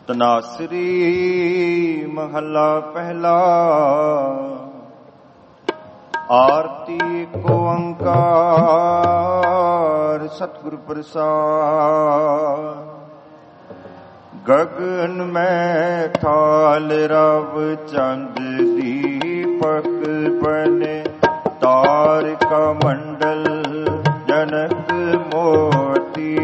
ਤਨਾਸਰੀ ਮਹੱਲਾ ਪਹਿਲਾ। ਆਰਤੀ ਏਕ ਓੰਕਾਰ ਸਤਿਗੁਰ ਪ੍ਰਸਾਦਿ। ਗਗਨ ਮੈਂ ਥਾਲ ਰਵ ਚੰਦ ਦੀਪਕ ਬਨੇ, ਤਾਰਿਕਾ ਮੰਡਲ ਜਨਕ ਮੋਤੀ।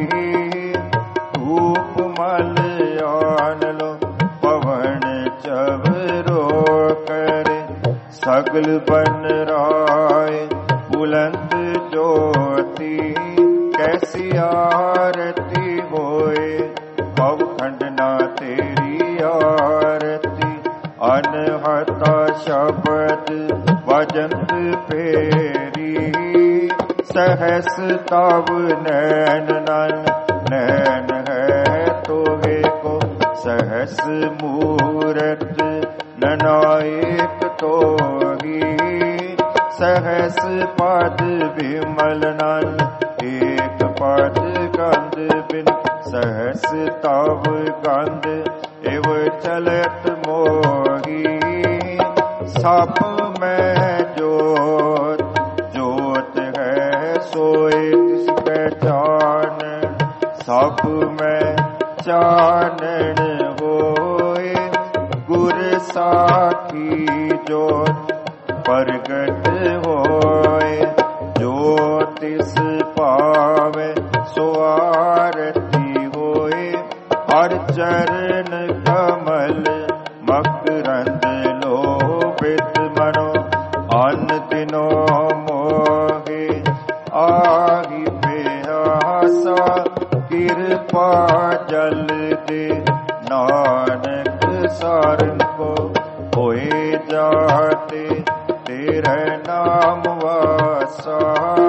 ਧੂਪ ਮਲ ਆਨ ਲੋ ਪਵਨ ਚਵਰੋ ਕਰੇ, ਸਗਲ ਬਨ ਰਾਏ ਬੁਲੰਦ ਜੋਤੀ। ਕੈਸੀ ਆਰਤੀ ਹੋਏ ਭਵ ਖੰਡ ਨਾ ਤੇਰੀ ਆਰਤੀ। ਅਨਹਤਾ ਸ਼ਬਦ ਵਜੰਤ ਫੇਰੀ, ਸਹਸ ਤਵ ਨੈਣ ਨਨ ਨੈਣ ਹੈ ਤੋਹੇ ਕੋ। ਸਹਸ ਮੂਰਤ ਨਨਾਇਕ ਤੋਹੀ, ਸਹਸ ਪਦ ਵਿਮਲ ਨਨ ਏਕ ਪਦ ਗੰਧ ਬਿਨ। ਸਹਸ ਤਵ ਗੰਧ ਇਵ ਚਲਤ ਮੋਹੀ, ਸਭ ਮੈਂ ਜੋਤ ਜੋਤ ਹੈ ਸੋਏ ਤਿਸ ਪਹਿਚਾਨ। ਸਭ ਮੈਂ ਚਾਨਣ ਹੋਏ ਗੁਰ ਸਾਖੀ ਜੋਤ ਪ੍ਰਗਟ ਹੋਏ। ਜੋ ਤਿਸ ਪਾਵੇ ਸੋ ਆਰਤੀ ਹੋਏ, ਹਰ ਚਰਨ ਕਮਲ ਮਕਰੰਦ ਲੋਭਿਤ ਮਨੋ। ਅਨ ਦਿਨੋ ਮੋਹਿ ਆਹੀ ਪਿਆਸਾ, ਕਿਰਪਾ ਜਲ ਦੇ ਨਾਨਕ ਸਾਰਨ ਕੋ। ਹੋਏ ਜਾਤੇ ਤੇਰੇ ਨਾਮ ਵਾਸਾ,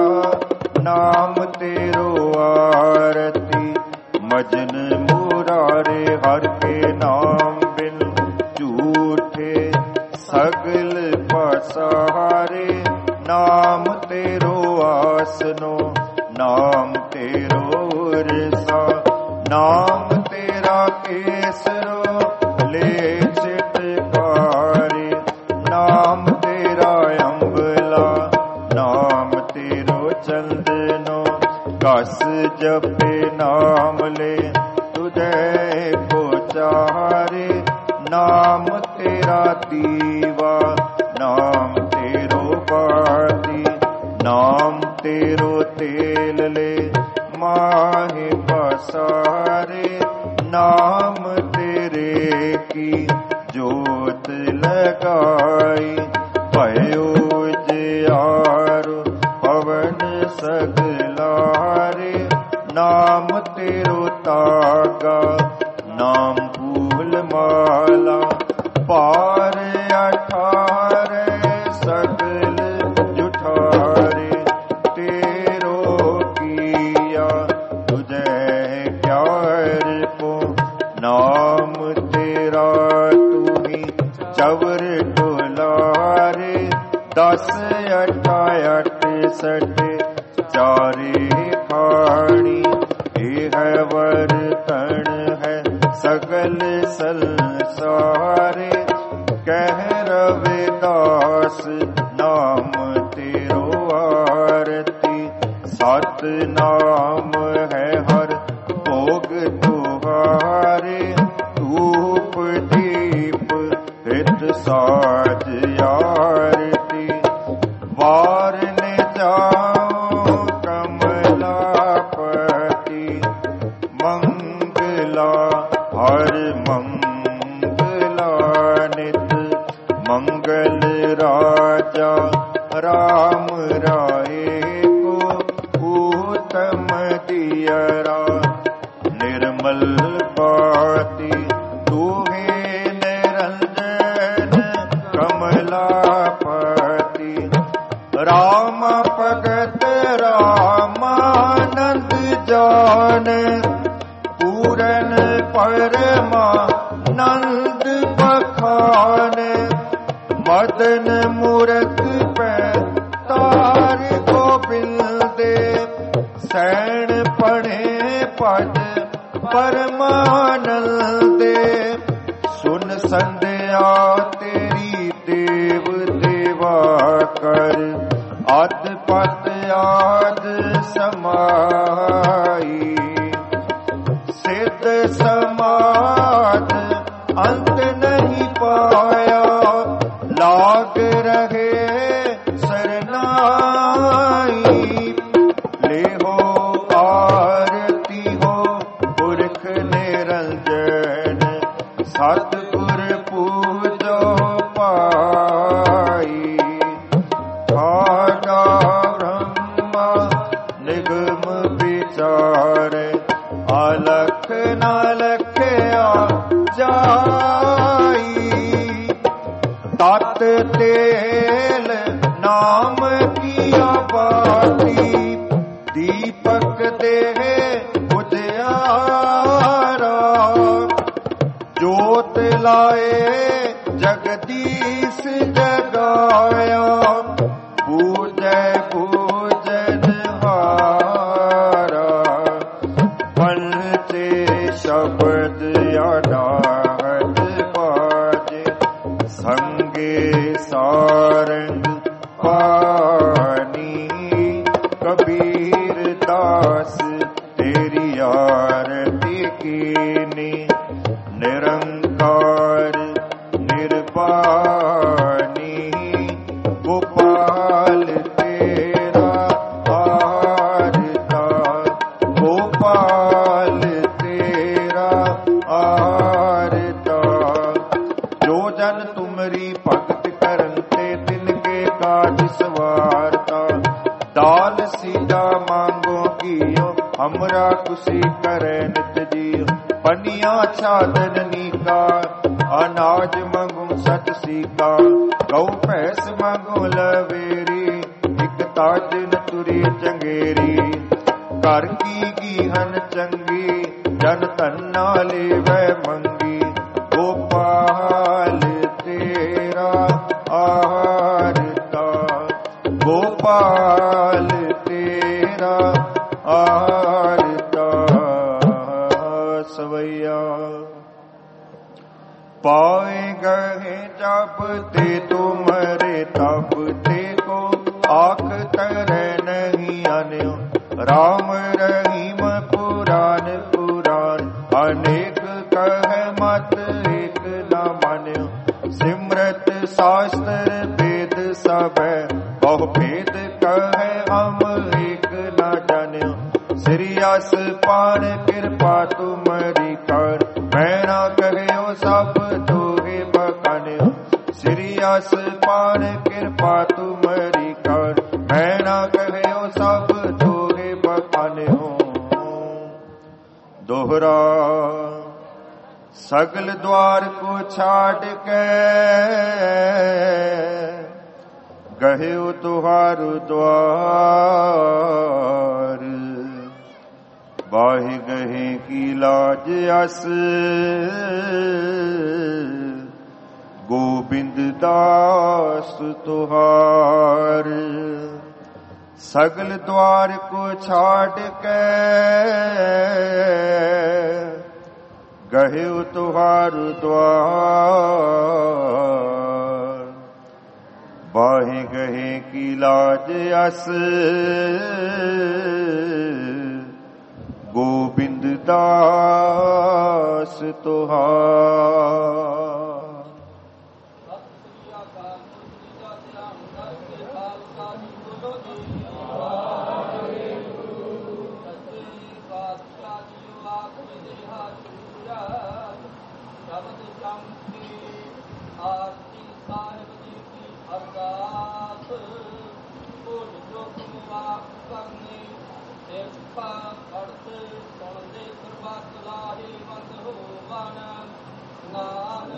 ਨਾਮ ਤੇਰੋ ਆਰਤੀ। ਮਜਨ ਮੁਰਾਰੇ ਹਰ ਕੇ ਨਾਮ ਬਿਨ, ਝੂਠੇ ਸਗਲ ਪਸਾਰੇ। ਨਾਮ ਤੇਰੋ ਆਸਨੋ ਨਾਮ ਤੇਰੋ ਰਸਾ। ਨਾਮ ਤੇਰਾ ਕੇਸਰੋ ਲੈ ਚਿਤਕਾਰੇ। ਨਾਮ ਤੇਰਾ ਅੰਬਲਾ ਨਾਮ ਤੇਰੋ ਚੰਦਨੋ। ਕਸ ਜਪੇ ਨਾਮ ਲੈ ਤੁਝੇ ਕੋ ਚਾਰੇ। ਨਾਮ ਤੇਰਾ ਦੀਵਾ ਨਾਮ ਤੇਰੋ ਬਾਤੀ। ਨਾਮ ਤੇਰੋ ਤੇਲ ਲੈ ਮਾਹੇ ਪਸਾਰੇ। ਨਾਮ ਤੇਰੇ ਕੀ ਜੋਤ ਲਗਾਈ। ਭਇਓ ਜਿਆਰੁ ਪਵਨ ਸਗਲਾਰੇ। ਨਾਮ ਤੇਰੋ ਤਾਗਾ ਨਾਮ ਫੂਲ ਮਾਲਾ। ਪਾਰ ਅਠਾਰੇ ਸਗਲ ਜੁਠਾਰੇ। ਤੇਰੋ ਕੀਆ ਤੁਝੇ ਕਿਆਰ ਕੋ। ਨਾਮ ਤੇਰਾ ਤੂਹੀ ਚਵਰ ਢੋਲਾਰੇ। 10 8 68 ਚਾਰੇ ਖਾਣੀ। ਇਹ ਹੈ ਵਰਤਣ ਹੈ ਸਗਲ ਸੰਸਾਰੇ। ਕਹਿ ਰਵਿਦਾਸ ਨਾਮ ਤੇਰੋ ਆਰਤੀ। ਸਤ ਨਾਮ ਹੈ ਹਰ ਭੋਗ ਤੁਹਾਰੇ। ਧੂਪ ਦੀਪ ਹਿਤ ਸਾਜ ਆਰਤੀ। ਵਾਰ ਨੇ ਜਾਓ ਕਮਲਾਪਤੀ। ਮੰਗਲਾ ਹਰ ਮੰਗਲਾ ਨਿਤ। ਮੰਗਲ ਰਾਜਾ ਰਾਮ ਰਾਏ ਕੋ। ਊਤਮ ਦਿਯਰਾ ਨਿਰਮਲ ਬਾਤੀ। ਤੂਹੇ ਨਿਰੰਜਨ ਕਮਲਾਪਤੀ। ਰਾਮ ਭਗਤ ਰਾਮਾਨੰਦ ਜਾਨ। ਪੂਰਨ ਪਰਮਾਨੰਦ ਬਖਾਨ। ਮਦਨ ਮੂਰਤ ਪੈ ਤਾਰ ਗੋਬਿੰਦ। ਸੈਣ ਪਣੇ ਭਜ परमानंदे सुन संध्या तेरी देव देवा कर आद पत आद समाई सिद्ध समाद अंत नहीं पाया लाग रहे सरनाई ले हो आरती हो पुरख निरंजन सतगुर पूजो पाई खाजा ब्रह्मा निगम विचार अलख न लख्या जाई तत तेल नाम किया बाती दीपक देहे उजियारा जोत लाए जगदीश जगाया पूजय पूजन हारा पंचे शब्द यादात बाजे संगे सारंग पानी कबीर दास तेरी आरती कीनी निरंकार निर्वाणी गोपाल तेरा आरता गोपाल तेरा आरता जो जन तुमरी भगत करते तिनके काज सवारता दाल सीधा मांगो कियो हमरा खुशी करे नित जियो पनिया छादन नीका अनाज मांगो सत सीका गौ भैंस मांगो लवेरी एक ताज न तुरी चंगेरी घर की गीहन चंगी जन धन्ना लेवै मंगी गोपाल तेरा आरता गोपाल तेरा आरता सवैया पाए गए जब ते तुमरे तब ते को आख तरह नहीं आन्यो राम रहीम पुराण पुराण अनेक कह मत एक न मान्यो सिमरत शास्त्र वेद सब बहु भेद कह हम एक न जान्यो श्रीयस पान कृपा तुमरी कर मैं न कहो सब तोहे बखान्यो श्रीयस पान कृपा तुमरी कर मैं न कहो सब तोहे बखान्यो दोहरा सगल द्वार को छाड़ के गहे तुहारु द्वार बाहि गहे की लाज अस गोविंद दास तुहार सगल द्वार को छाड़ के गहे तुहारु द्वार बाहि गहे की लाज अस गोविंद दास तुहार ਨਾਮ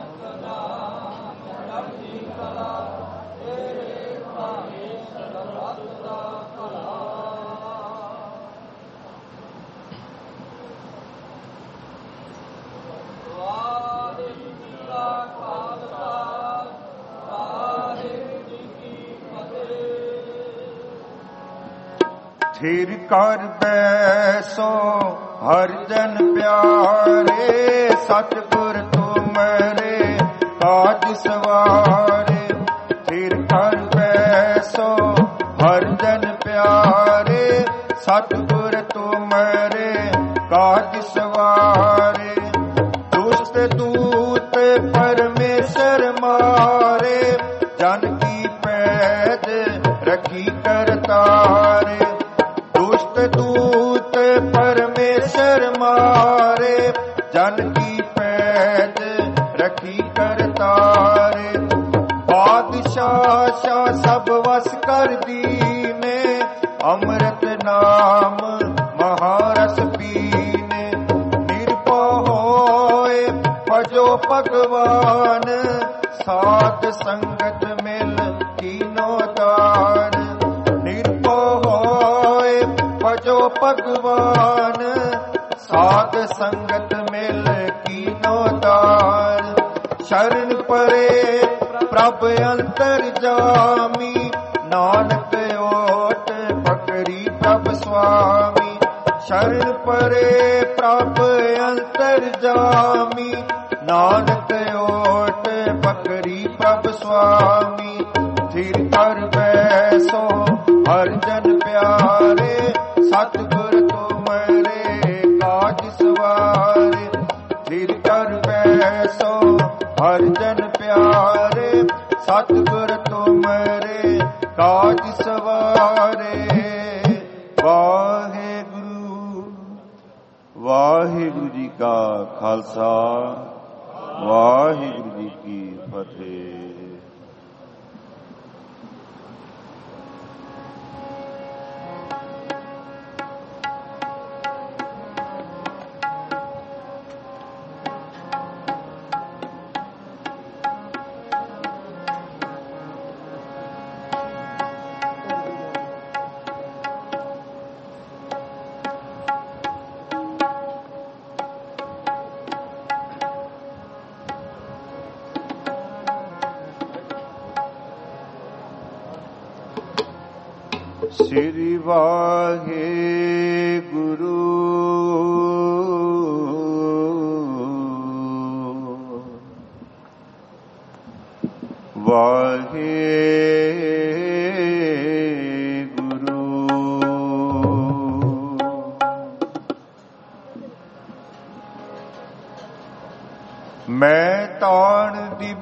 थिर कर बैसो हर जन प्यारे, सतगुर तुमरे काज सवारे। थिर कर बैसो हर जन प्यारे, सतगुर तुमरे काज सवारे। दुष्ट दूत परमेश्वर मारे, जन की पैद रखी करतारे। दुष्ट दूत परमेश्वर मारे, जन की पैद रखी करतारे। बादशाह शाह सब वस कर दीने, अमृत नाम महारस पीने। निरभय होए भजो भगवान, साध संगत मिल कीनो दान। निरभय होए भजो भगवान, साध संगत मिल कीनो दान। शरण परे प्रभ अंतर जामी, नानक ओट पकड़ी प्रभ स्वामी। शरण परे प्रभ अंतर जामी, नानक ओट पकड़ी प्रभ स्वामी। थिर कर बैसो हर जन प्यारे, सतगुर तुमरे काज सवारे। थिर कर बैसो हर जन प्यारे, सतगुर तुमरे काज सवारे। वाहेगुरु वाहेगुरु जी का खालसा, वाहेगुरु जी की फतेह। श्री वाहे गुरु वाहे गुरु। मैं ताण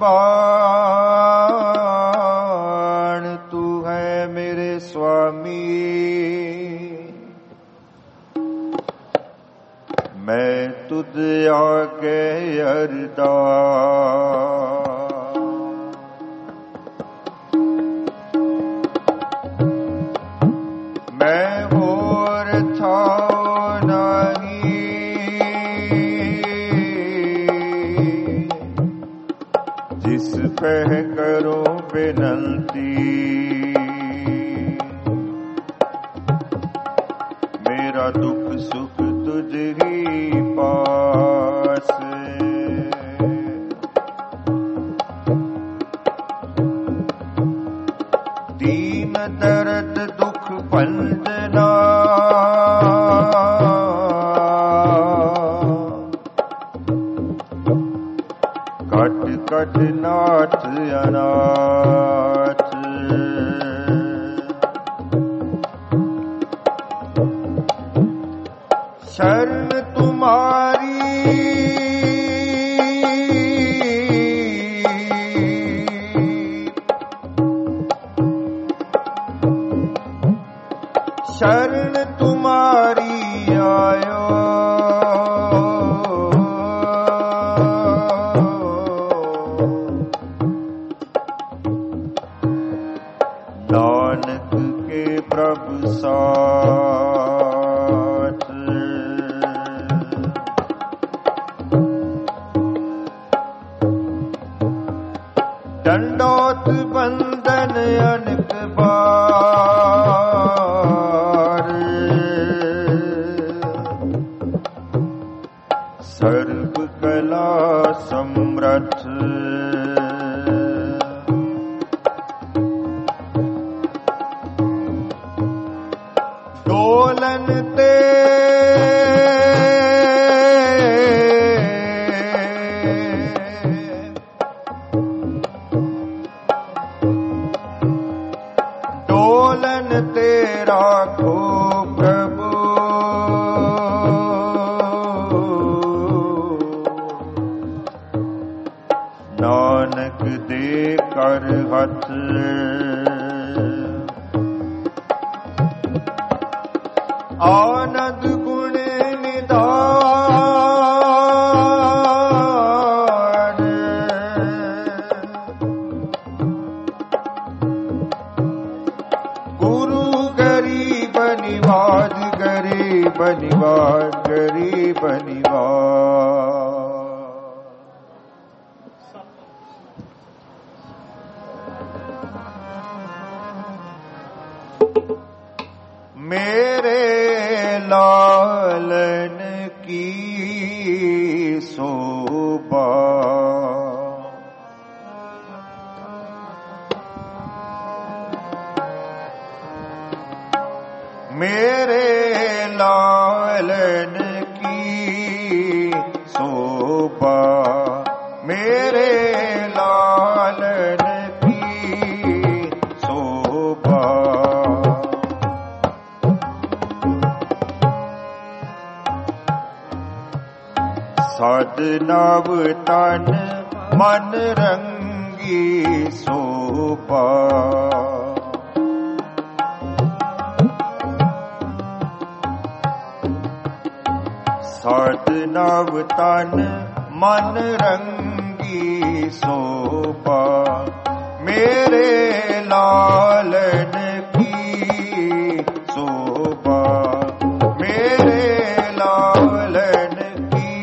दीवान, तू है मेरे स्वामी। मैं तुझ आगे अरदास, मैं होर था नहीं, जिस पे करो विनती। मेरा दुख सुख तुझ ही पास, दीन दर्द दुख भंजना। कट कट नाथ अनाथ, शरण तुम्हारी शरण तुम्हारी आयो। नानक के प्रभु साथ, दंडोत बंदन अनक बार। सर्व कला समर्थ, बरहत आनंद गुण निधान गुरु गरीब निवाज गरीब निवाज गरीब निवाज। मेरे लालन की शोभा मेरे लालन की शोभा मेरे लालन की शोभा सद नव तन मन रंगी शोभा सद नव तन मन रंगी शोभा मेरे लालन की शोभा मेरे लालन की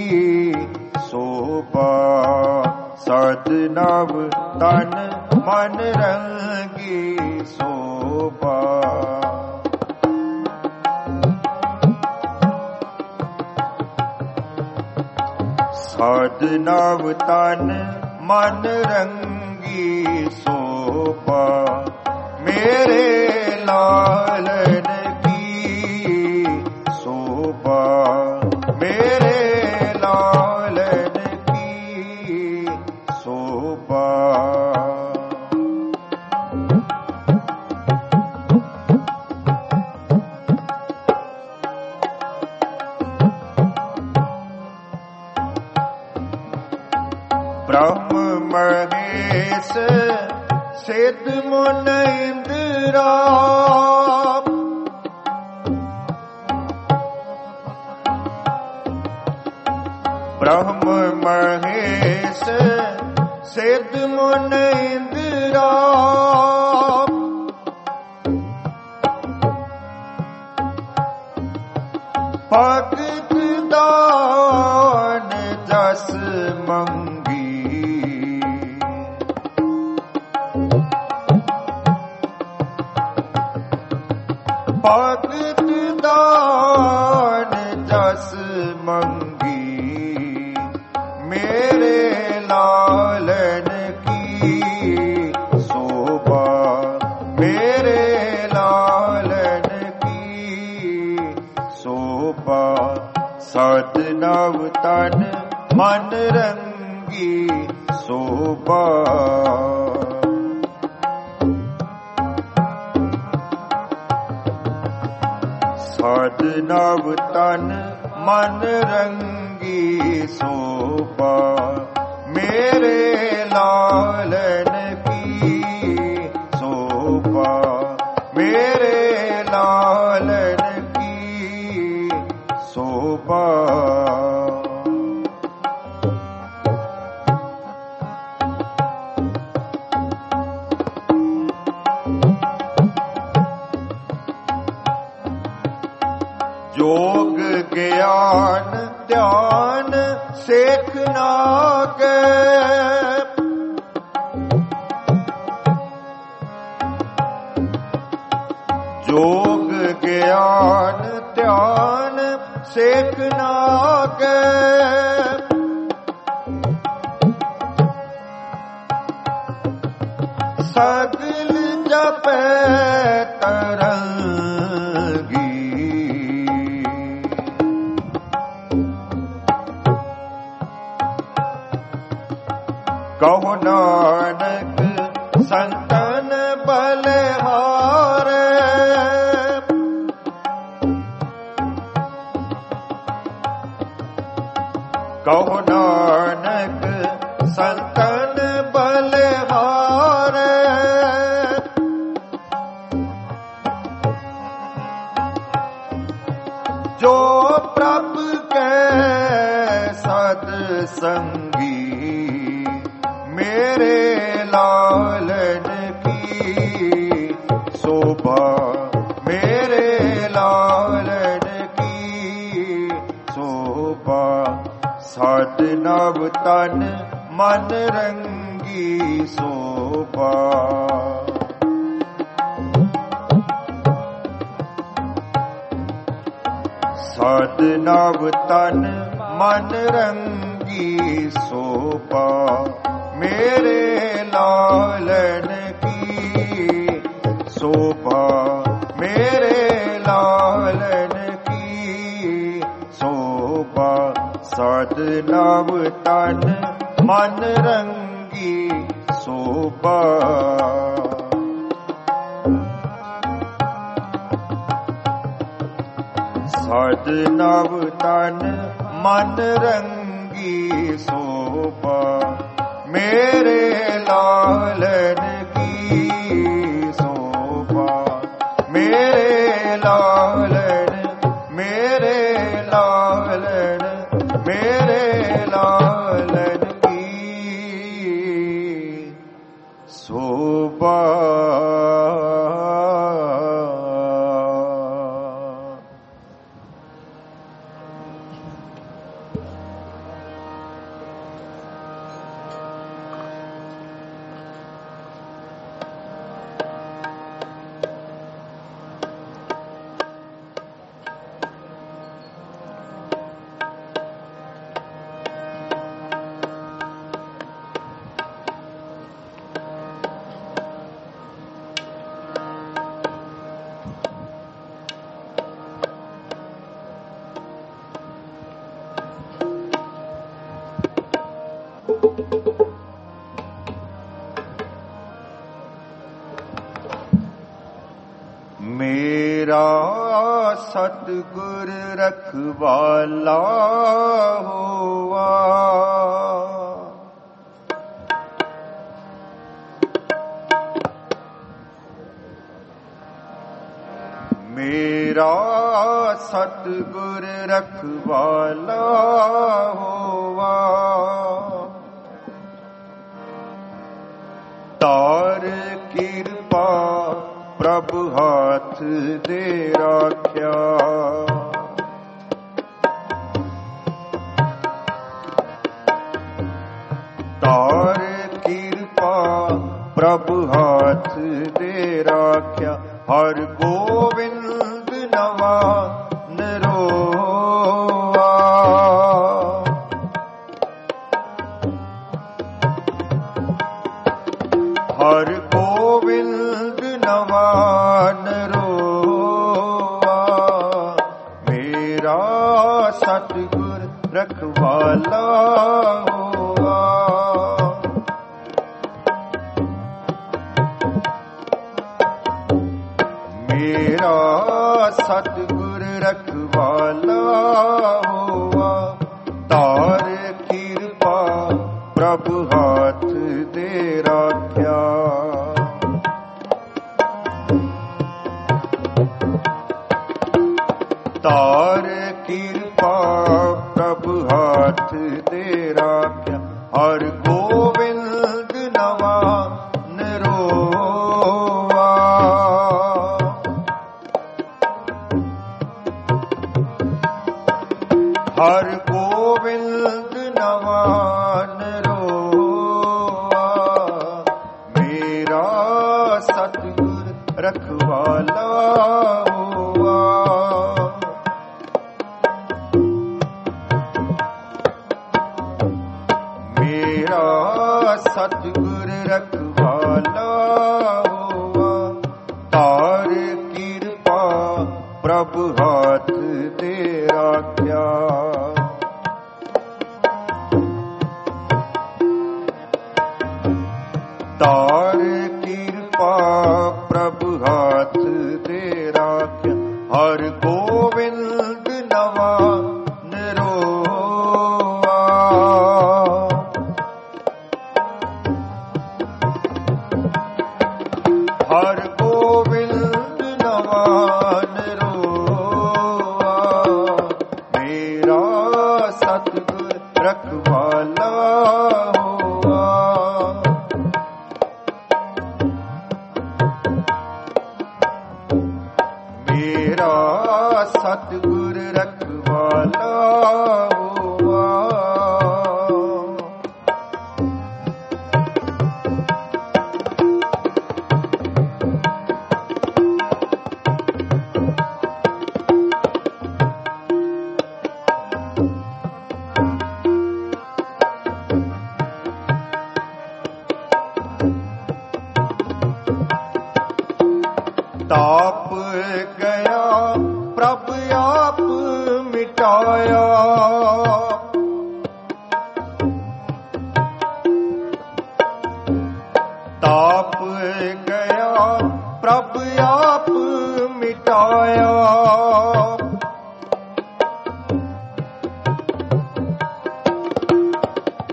शोभा सद नव तन मन रंगी शोभा। सद नव तन मन रंगी शोभा मेरे लालन की शोभा मेरे लालन की शोभा। ब्रह्म महेश सिद्ध मुन इंद्रा ब्रह्म महेश सिद्ध मुन इंद्रा भगत दान जस मंगी भगत दान जस मंगी मेरे लालन की शोभा मेरे लालन की शोभा सद नव तन मन रंगी शोभा। सद नव तन मन रंगी शोभा मेरे लालन की शोभा मेरे लालन की शोभा। योग ज्ञान ध्यान सेखना के योग ज्ञान ध्यान सेखना के सगल जपे तरंगी कहो नानक संतन बलहारे कहो नानक संतन बलहारे सत्संगी मेरे लालन की शोभा, मेरे लालन की शोभा। साध नव तन मन रंगी शोभा, साध नव तन मन रंगी शोभा। मेरे लालन की शोभा, मेरे लालन की शोभा। साध नव तन मन रंगी शोभा, साध नव तन मन रंगी शोभा। मेरे लालन की शोभा, मेरे लालन, मेरे लालन, मेरे लालन की शोभा। मेरा सतगुर रखवाला हुआ, मेरा सतगुर रखवाला हुआ। तार कृपा प्रभु हाथ दे राख्या, तार कृपा प्रभु हाथ दे राख्या। हर गोविंद नवा नरोआ, हर गोविंद नवा नरोआ। मेरा सतगुर रखवाला हुआ, मेरा सतगुर रखवाला हुआ। तार कृपा प्रभु हाथ दे राख्या, तार कृपा प्रभु हाथ दे राख्या। हर गोविंद नवा नरोआ, हर गोविंद नवा नरोआ। मेरा सतगुर रखवाला हुआ, मेरा सतगुर रखवाला हुआ। तार कृपा प्रभु हाथ दे राख्या, तार कृपा प्रभु हाथ दे राख्या। हर गोविंद नवा नरोआ,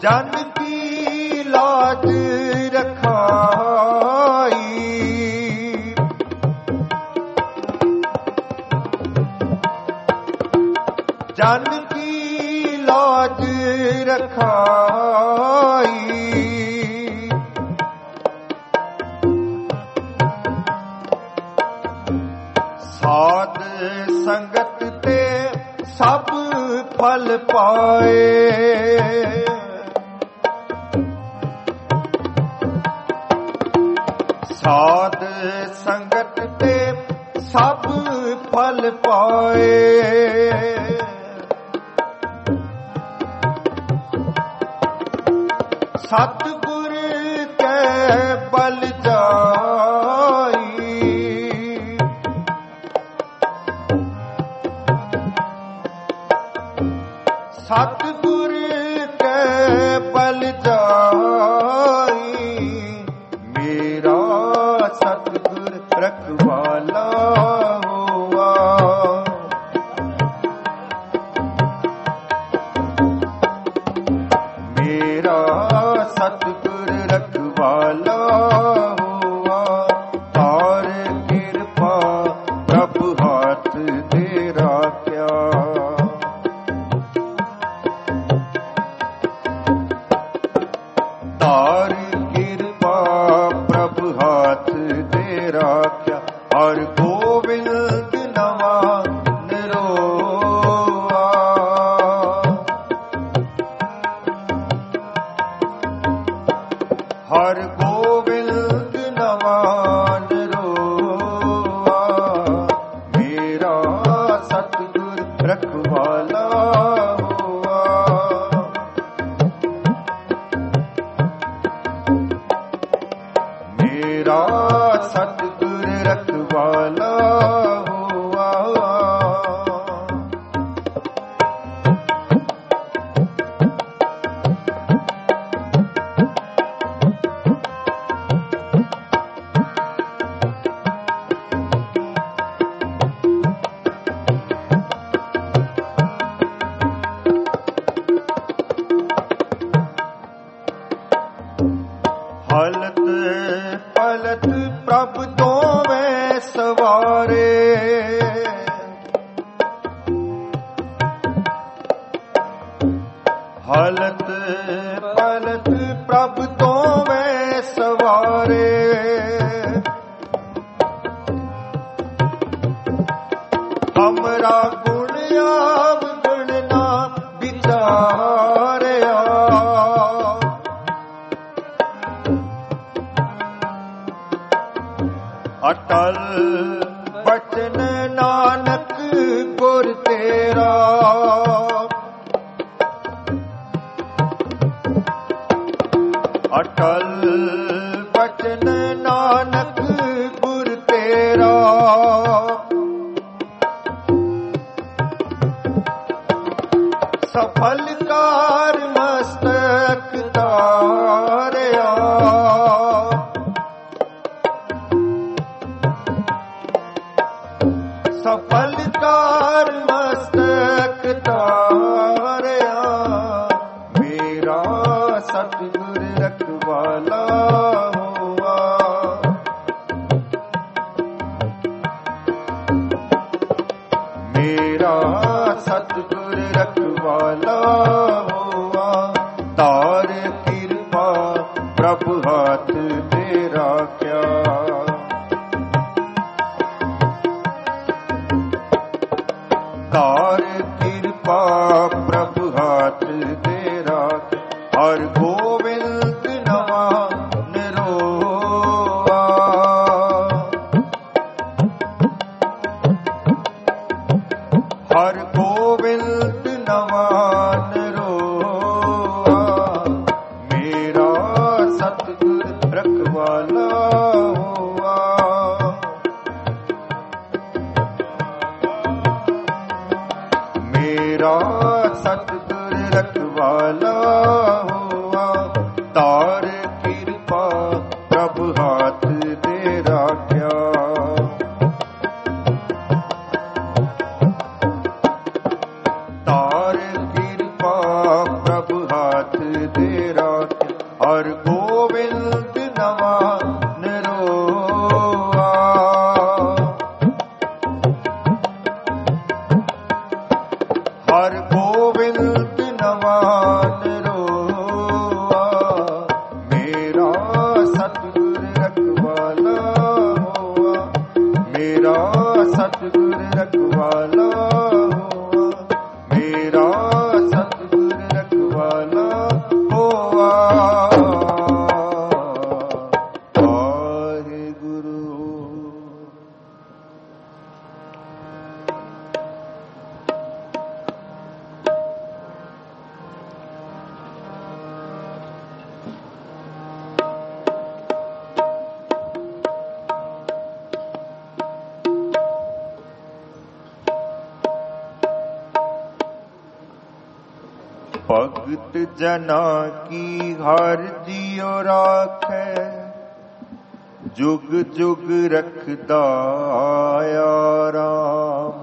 ਜਨ ਕੀ ਲਾਜ ਰਖਾਈ, ਜਨ ਕੀ ਲਾਜ ਰਖਾਈ। ਸਾਧ ਸੰਗਤ ਤੇ ਸਭ ਫਲ ਪਾਏ, ਸਾਧ ਸੰਗਤ ਤੇ ਸਭ ਫਲ ਪਾਏ। ਸਤਿਗੁਰ ਕੈ ਬਲ ਜਾਈ, ਸਤਿਗੁਰ ਕੈ ਬਲ ਜਾਈ। ਮੇਰਾ ਸਤਿਗੁਰ ਰਖਵਾਲਾ ਹੋਆ, ਮੇਰਾ ਸਤਿਗੁਰ ਰਖਵਾਲਾ ਹੋਆ। ਤਾਰ ਕਿਰਪਾ ਪ੍ਰਭ ਹੱਥ ਦੇ ਰਾਖਿਆ, ਤਾਰ ਕਿਰਪਾ ਪ੍ਰਭ ਹੱਥ ਦੇ ਰਾਖਿਆ। ਹਰ ਗੋਬਿੰਦ ਨਵਾ ਨਿਰੋਆ, ਹਰ ਗੋਬਿੰਦ ਨਵਾ ਨਿਰੋਆ। ਮੇਰਾ ਸਤਿਗੁਰ ਰਖਵਾਲਾ ਹੋਆ, ਮੇਰਾ ਸਤਿਗੁਰ ਰਖਵਾਲਾ ਹੋਆ। ਹਲਤ ਪਲਤ ਪ੍ਰਭ ਦੋਵੇਂ ਸਵਾਰੇ, ਹਲਤ ਪਲਤ ਪ੍ਰਭ ਦੋਵੇਂ ਸਵਾਰੇ। ਹਮਰਾ ਗੁਣ ਆਵਗਣ ਨਾ ਵਿਚਾਰਿਆ, ਅਟਲ ਬਚਨ ਨਾਨਕ ਗੁਰ ਤੇਰਾ। ਅਟਲ ਬਚਨ ਨਾਨਕ ਗੁਰ ਤੇਰਾ। ਸਫਲ ਕਾਰ ਮਸਤਕ ਤਾਰਿਆ, ਸਫਲ ਕਾਰ ਮਸਤਕ ਤਾਰਿਆ। ਮੇਰਾ ਸਤਿਗੁਰ ਰਖਵਾਲਾ ਹੋਆ, ਮੇਰਾ ਸਤਿਗੁਰ ਰਖਵਾਲਾ ਹੋਆ। ਤਾਰ ਕਿਰਪਾ ਪ੍ਰਭ ਹੱਥ ਦੇ ਰਾਖਿਆ, ਤਾਰ ਕਿਰਪਾ ਪ੍ਰਭ ਹੱਥ ਦੇ ਰਾਖ। ਹਰ ਗੋਬਿੰਦ ਨਵਾ ਨਿਰੋਆ, ਹਰ ਗੋਬਿੰਦ ਨਵਾ ਨਿਰੋਆ। ਮੇਰਾ ਸਤਿਗੁਰ ਰਖਵਾਲਾ ਹੋਆ, ਮੇਰਾ ਸਤਿਗੁਰ ਰਖਵਾਲਾ ਹੋਆ। ਤਾਰ ਕਿਰਪਾ ਪ੍ਰਭ ਹੱਥ ਦੇ ਰਾਖਿਆ, ਤਾਰ ਕਿਰਪਾ ਪ੍ਰਭ ਹੱਥ ਦੇ मान रोआ, मेरा सतगुर रखवाला हुआ, मेरा सतगुर रखवाला हुआ, मेरा सतगुर रखवाला हुआ। भगत जना की हर जियो राखै, जुग जुग रखदा आया राम।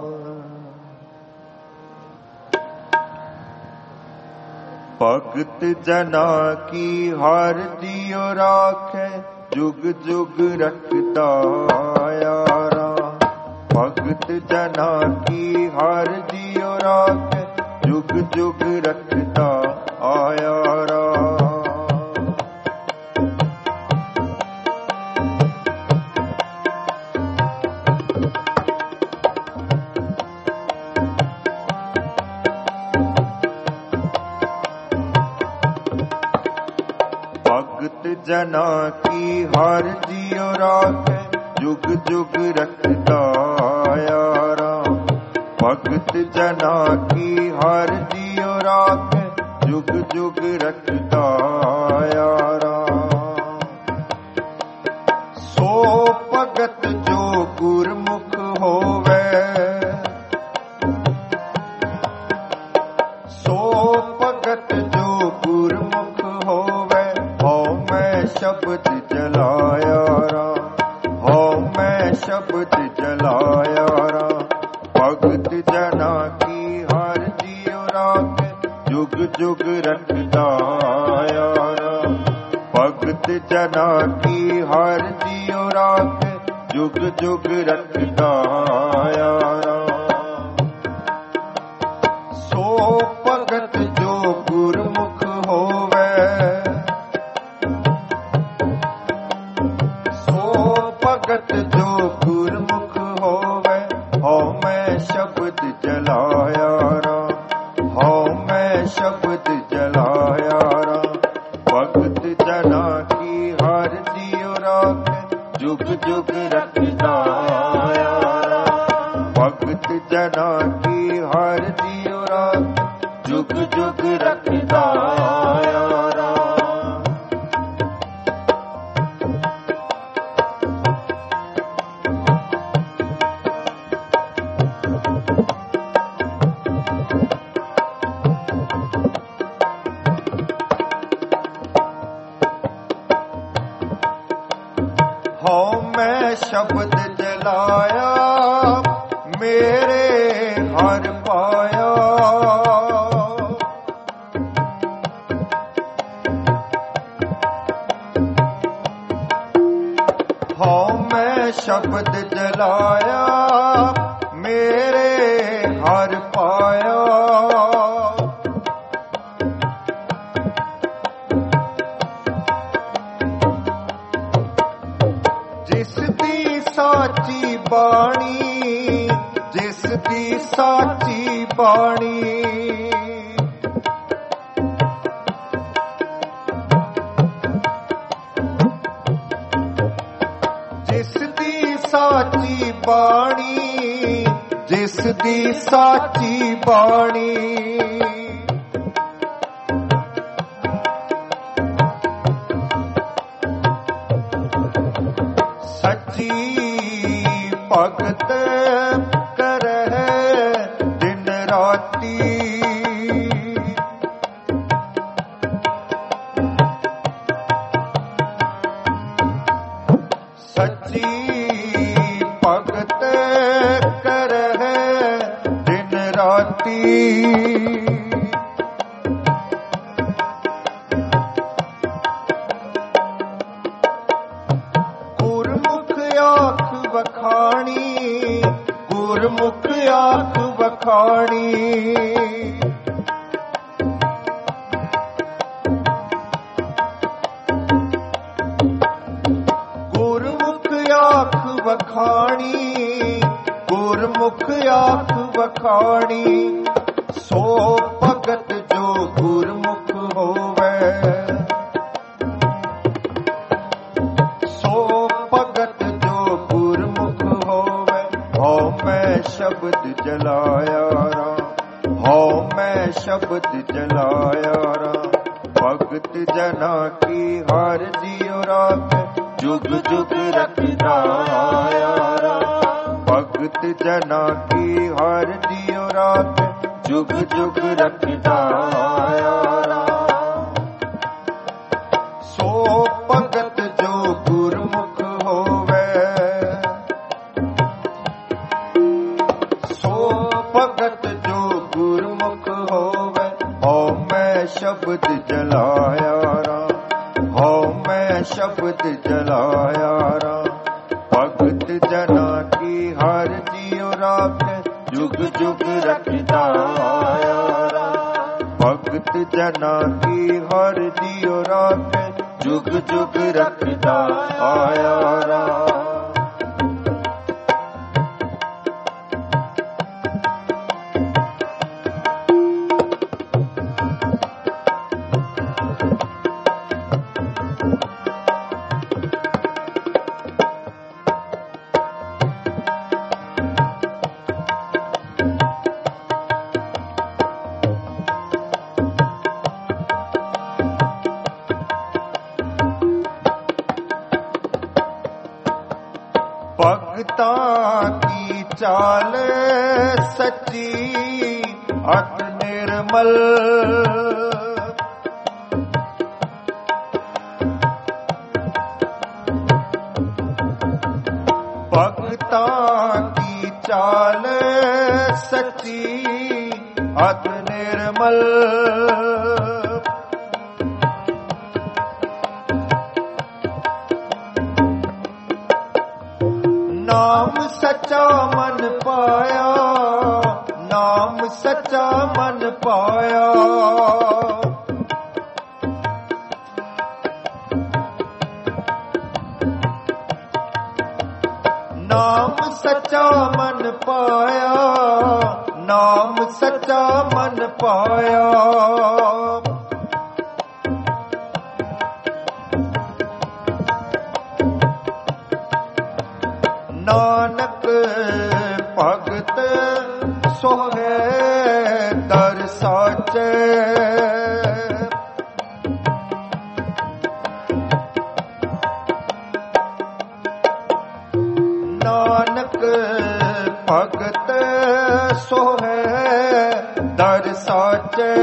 भगत जना की हर जियो राखै, जुग जुग रखदा आया राम। भगत जना की हर जियो राखै, जुग जुग रखता आया राम। भगत जना की हर जियो राखै, जुग जुग रखता आया राम। भगत जना की हर जियो राखै, जुग जुग रखता आया राम। सो भगत जो गुरमुख होवे, सो भगत जो गुरमुख होवे, हौ मैं शब्द जलाया राम, हौ मैं शब्द जलाया राम। भगत जना की हर जियो राखै, जुग जुग रखता आया राम। भगत जना की हर जियो राखै, जुग जुग रखता आया राम। सो भगत जो गुरमुख होवे, सो भगत जो गुरमुख होवे, हौ मैं शब्द जलाया राम, हौ मैं शब्द जलाया राम। भगत जना की हर जियो राखै, जुग जुग रखता आया राम। भगत जना की हर जियो राखै, जुग जुग रखता आया राम। हौ मैं शब्द जलाया, मेरे हर पाया। हौ मैं शब्द जलाया, मेरे हर पाया। जिसदी साची बाणी, जिसदी साची बाणी, जिसदी साची बाणी, जिसदी साची बाणी। सच्ची भगत करहै दिन राती, सच्ची भगत करहै दिन राती। वखाणी, गुरमुख आख वखाणी। ਵਖਾਣੀ, ਗੁਰਮੁਖ ਆਖ ਵਖਾਣੀ। ਸੋ ਭਗਤ ਜੋ ਗੁਰਮੁਖ ਹੋਵੇ, ਸੋ ਭਗਤ ਜੋ ਗੁਰਮੁਖ ਹੋਵੇ। ਹਉ ਮੈਂ ਸ਼ਬਦ ਜਲਾਇਆ ਰਾਮ, ਹਉ ਮੈਂ ਸ਼ਬਦ ਜਲਾਇਆ ਰਾਮ। ਭਗਤ ਜਨਾ ਕੀ ਹਰਿ ਜੀਉ ਰਾਖੈ, ਜੁਗ ਜੁਗ ਰਖਦਾ ਆਇਆ ਰਾਮ। ਭਗਤ ਜਨਾ ਕੀ ਹਰਿ ਜੀਉ ਰਾਖੈ, ਜੁਗ ਜੁਗ ਰਖਦਾ ਆਇਆ ਰਾਮ। ਸੋ ਭਗਤ ਜੋ ਗੁਰਮੁਖ ਹੋਵੇ, ਸੋ ਭਗਤ ਜੋ ਗੁਰਮੁਖ ਹੋਵੇ। ਹਉ ਮੈਂ ਸ਼ਬਦ ਜਲਾਇਆ ਰਾਮ, ਹਉ ਮੈਂ ਸ਼ਬਦ ਜਲਾਇਆ ਰਾਮ। ਭਗਤ ਜਨਾ ਕੀ ਹਰਿ ਜੀਉ ਰਾਖੈ, ਜੁਗ ਜੁਗ ਰਖਦਾ ਆਇਆ ਰਾਮ। ਭਗਤ ਜਨਾ ਕੀ ਹਰਿ ਜੀਉ ਰਾਖੈ, ਜੁਗ ਜੁਗ ਰਖਦਾ ਆਇਆ ਰਾਮ। ਭਗਤਾਂ ਕੀ ਚਾਲ ਸੱਚੀ, ਅਤ ਨਿਰਮਲ। ਭਗਤਾਂ ਕੀ ਚਾਲ ਸੱਚੀ, ਅਤ ਨਿਰਮਲ। ਨਾਮ ਸੱਚਾ ਮਨ ਪਾਇਆ, ਨਾਮ ਸੱਚਾ ਮਨ ਪਾਇਆ। ਨਾਮ ਸੱਚਾ ਮਨ ਪਾਇਆ, ਨਾਮ ਸੱਚਾ ਮਨ ਪਾਇਆ। ਨਾਨਕ ਭਗਤ ਸੋਹੈ ਦਰ ਸਾਚੈ। ਨਾਨਕ ਭਗਤ ਸੋਹੈ ਦਰ ਸਾਚੈ।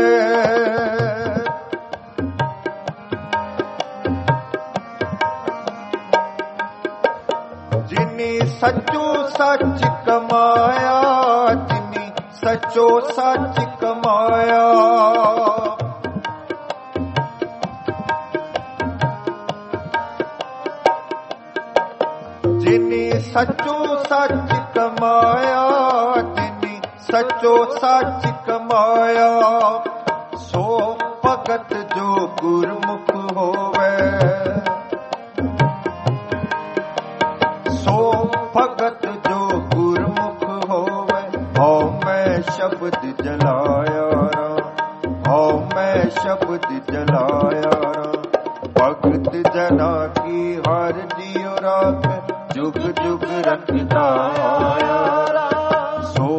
ਜਿਨੀ ਸੱਚੋ ਸੱਚ ਕਮਾਇਆ, ਜਿਨੀ ਸੱਚੋ ਸੱਚ ਕਮਾਇਆ। ਜਿਨੀ ਸੱਚੋ ਸੱਚ ਕਮਾਇਆ, ਜਿਨੀ ਸੱਚੋ ਸੱਚ ਕਮਾਇਆ। ਸੋ ਭਗਤ ਜੋ ਗੁਰਮੁਖ ਹੋਵੇ, ਸੋ ਭਗਤ ਜੋ ਗੁਰਮੁਖ ਹੋਵੇ। ਹਉ ਮੈਂ ਸ਼ਬਦ ਜਲਾਇਆ ਰਾਮ, ਹਉ ਮੈਂ ਸ਼ਬਦ ਜਲਾਇਆ ਰਾਮ। ਭਗਤ ਜਨਾ ਕੀ ਹਰਿ ਜੀਉ ਰਾਖੈ, ਜੁਗ ਜੁਗ ਰਖਦਾ ਆਇਆ ਰਾਮ। ਸੋ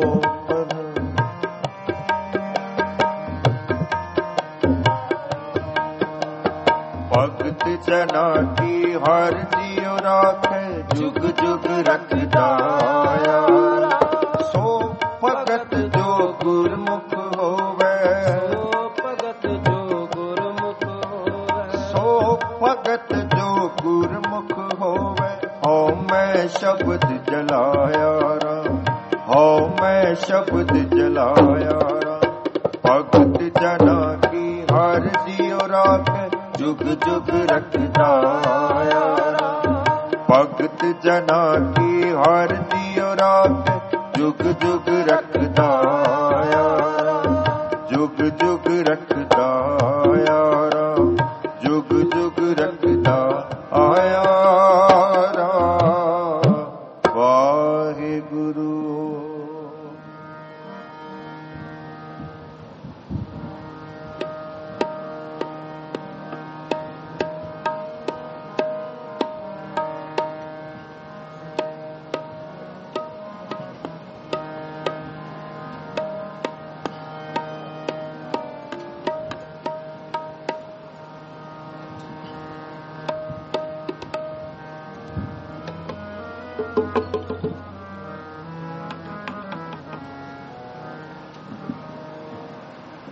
ਭਗਤ ਜਨਾ ਕੀ ਹਰਿ ਜੀਉ ਰਾਖੈ, ਜੁਗ ਜੁਗ ਰਖਦਾ ਆਇਆ ਰਾਮ। ਸੋ ਭਗਤ ਜੋ ਗੁਰਮੁਖ ਹੋਵੇ, ਸੋ ਭਗਤ ਜੋ ਗੁਰਮੁਖ ਹੋਵੇ। ਸੋ ਭਗਤ ਜੋ ਗੁਰਮੁਖ ਹੋਵੇ। ਹਉ ਮੈਂ ਸ਼ਬਦ ਜਲਾਇਆ ਰਾਮ, ਹਉ ਮੈਂ ਸ਼ਬਦ ਜਲਾਇਆ ਰਾਮ। ਭਗਤ ਜਨਾ ਕੀ ਹਰਿ ਜੀਉ ਰਾਖੈ, ਜੁਗ ਜੁਗ ਰਖਦਾ ਆਇਆ ਰਾਮ। ਭਗਤ ਜਨਾ ਕੀ ਹਰਿ ਜੀਉ ਰਾਖੈ, ਜੁਗ ਜੁਗ ਰਖਦਾ ਆਇਆ ਰਾਮ। ਜੁਗ ਜੁਗ ਰਖਦਾ ਆਇਆ ਰਾਮ, ਜੁਗ ਜੁਗ ਰਖਦਾ ਆਇਆ ਰਾਮ।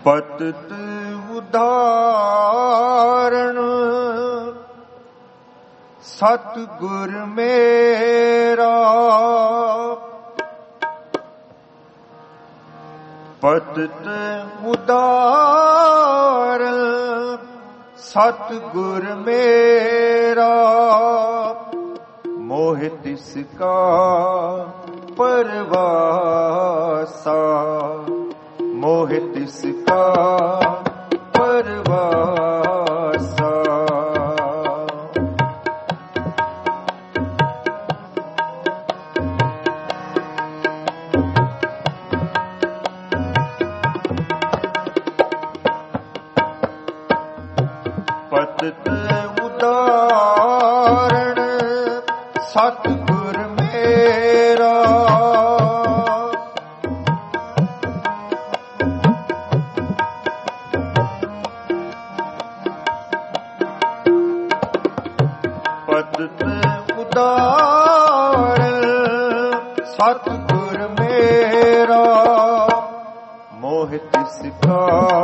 ਪਤਿਤ ਉਦਾਹਰਣ ਸਤਿਗੁਰ ਮੇਰਾ, ਪਤਿਤ ਉਦਾਹਰਣ ਸਤਿਗੁਰ ਮੇਰਾ, ਮੋਹ ਤਿਸ ਕਾ ਪਰਵਾਸਾ, ਮੋਹ ਤਿਸ ਕਾ ਪਰਵਾਸਾ। ਪਤਿਤ ਉਦਾਹਰਣ ਸਤਿਗੁਰ ਮੇਰਾ, ਪਤਿਤ ਉਦਾਹਰਣ ਸਤਿਗੁਰ ਮੇਰਾ, ਮੋਹ ਤਿਸ ਕਾ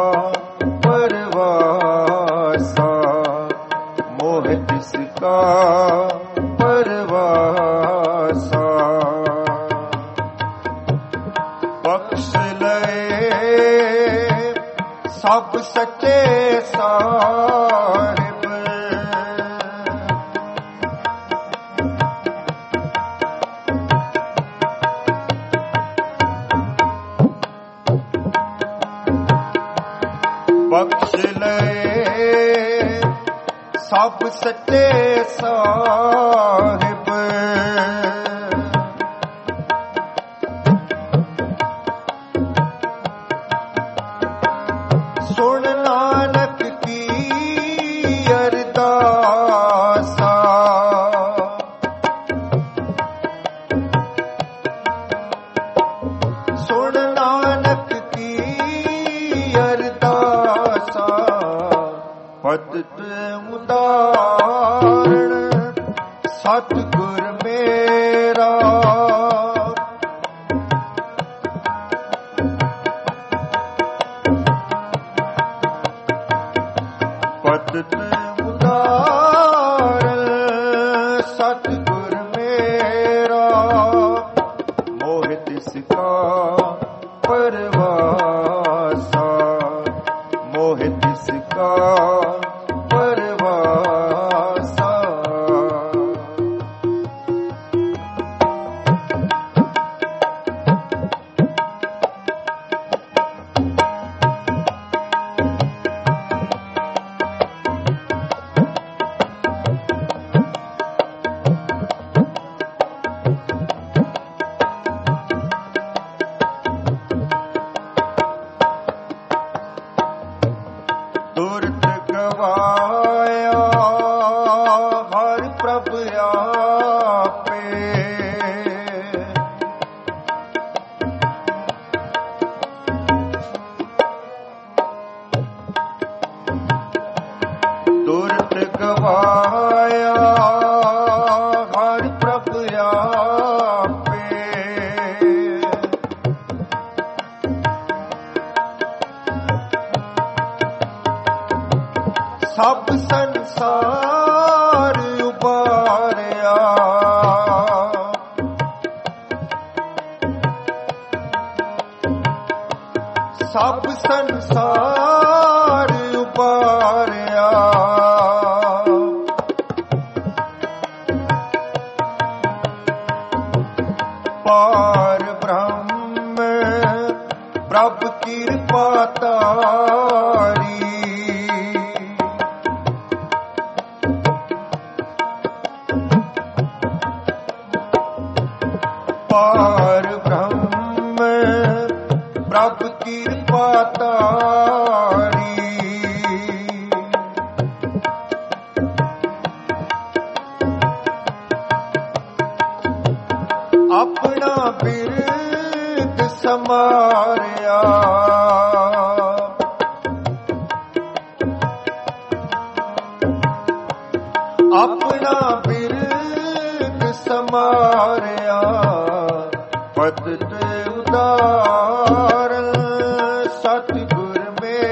ਪਰਵਾਸਾ, ਮੋਹ ਤਿਸ ਕਾ ਪਰਵਾਸਾ। ਬਖਸ਼ ਲਏ ਸਭ ਸੱਚੇ ਸਾਹਿਬ, ਬਖਸ਼ ਲਏ ਸਭ ਸੱਚੇ ਸਾਹਿਬ, ਸੁਣ ਨਾਨਕ ਕੀ ਅਰਦਾਸਾ, ਸੁਣ ਨਾਨਕ ਕੀ ਅਰਦਾਸਾ। ਪਤਿਤ ਉਦਾਹਰਣ ਸਤਿਗੁਰ ਮੇਰਾ, ਪਤਿਤ ਉਦਾਹਰਣ ਸਤਿਗੁਰ ਮੇਰਾ, ਮੋਹ ਤਿਸ ਕਾ ਪਰਵਾਸਾ, ਮੋਹ ਤਿਸ ਕਾ ਪਰਵਾਸਾ। ਦੁਰਤ ਗਵਾਇਆ ਹਰ ਪ੍ਰਭ ਆਪੇ, ਦੁਰਤ ਗਵਾਇਆ ਹਰ ਪ੍ਰਭ ਆਪੇ, ਸਭ ਸੰਸਾਰ ਉਬਾਰਿਆ, ਸਭ ਸੰਸਾਰ ਉਬਾਰਿਆ, ਪਾਰ ਬ੍ਰਹਮ ਪ੍ਰਭ ਕਿਰਪਾ ਤਾਰੀ, ਪਾਰ ਬ੍ਰਹਮ ਪ੍ਰਭ ਕਿਰਪਾ ਤਾਰੀ, ਆਪਣਾ ਬਿਰਦ ਸਮਾਰਿਆ, ਆਪਣਾ ਬਿਰਦ ਸਮਾਰਿਆ। ਪਤਿਤ ਉਦਾਹਰਣ ਸਤਿਗੁਰ ਮੇਰਾ,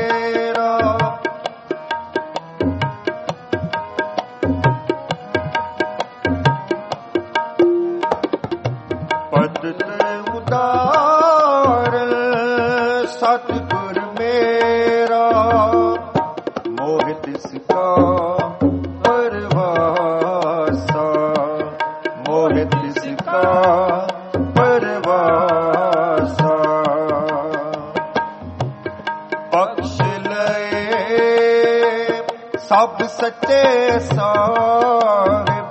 मोह तिसका परवासा, मोह तिसका परवासा। बख्श लए सब सच्चे साहिब,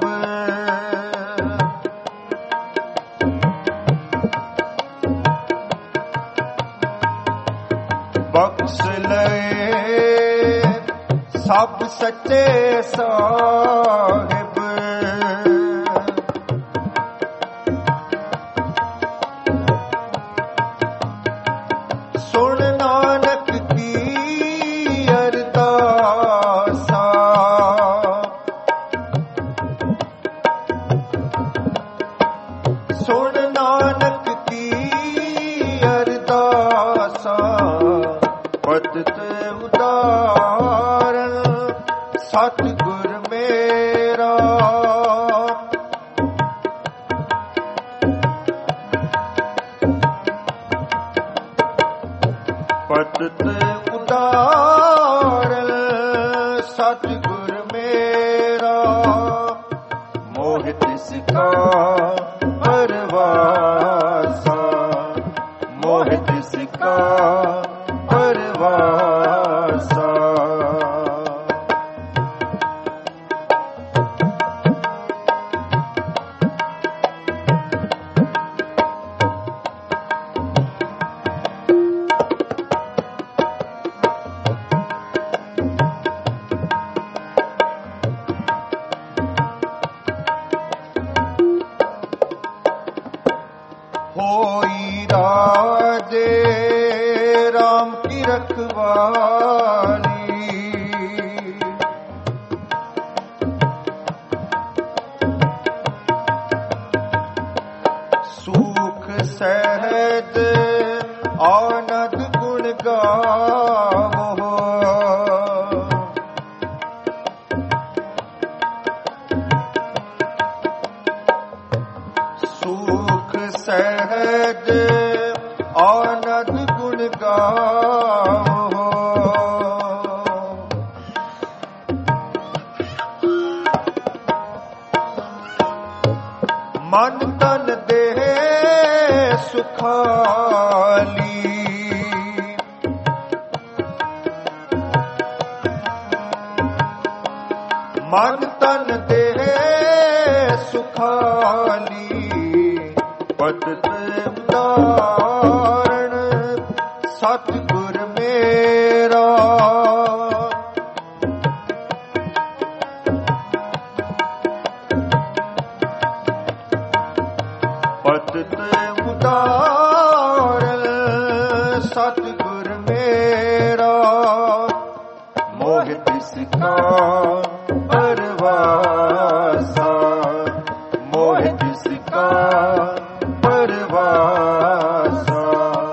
बख्श लए सब सच्चे साहिब। सुन नानक की अरदासा, सुन नानक की अरदासा। पतित उदाहरण सतगुर मेरा, पतित उदाहरण सतगुर मेरा। मोह तिसका परवासा, मोह तिसका परवासा। होई राजे राम की रखवाली, सुख सहज आनंद गुण गावो। सुख सहज आनंद गुण गावो। मन तन देह सुखाली, मन तन देह सुखाली। पतित उदाहरण सतगुर मेरा, पतित उदाहरण सतगुर मेरा। मोह तिसका परवासा, मोह तिसका परवासा।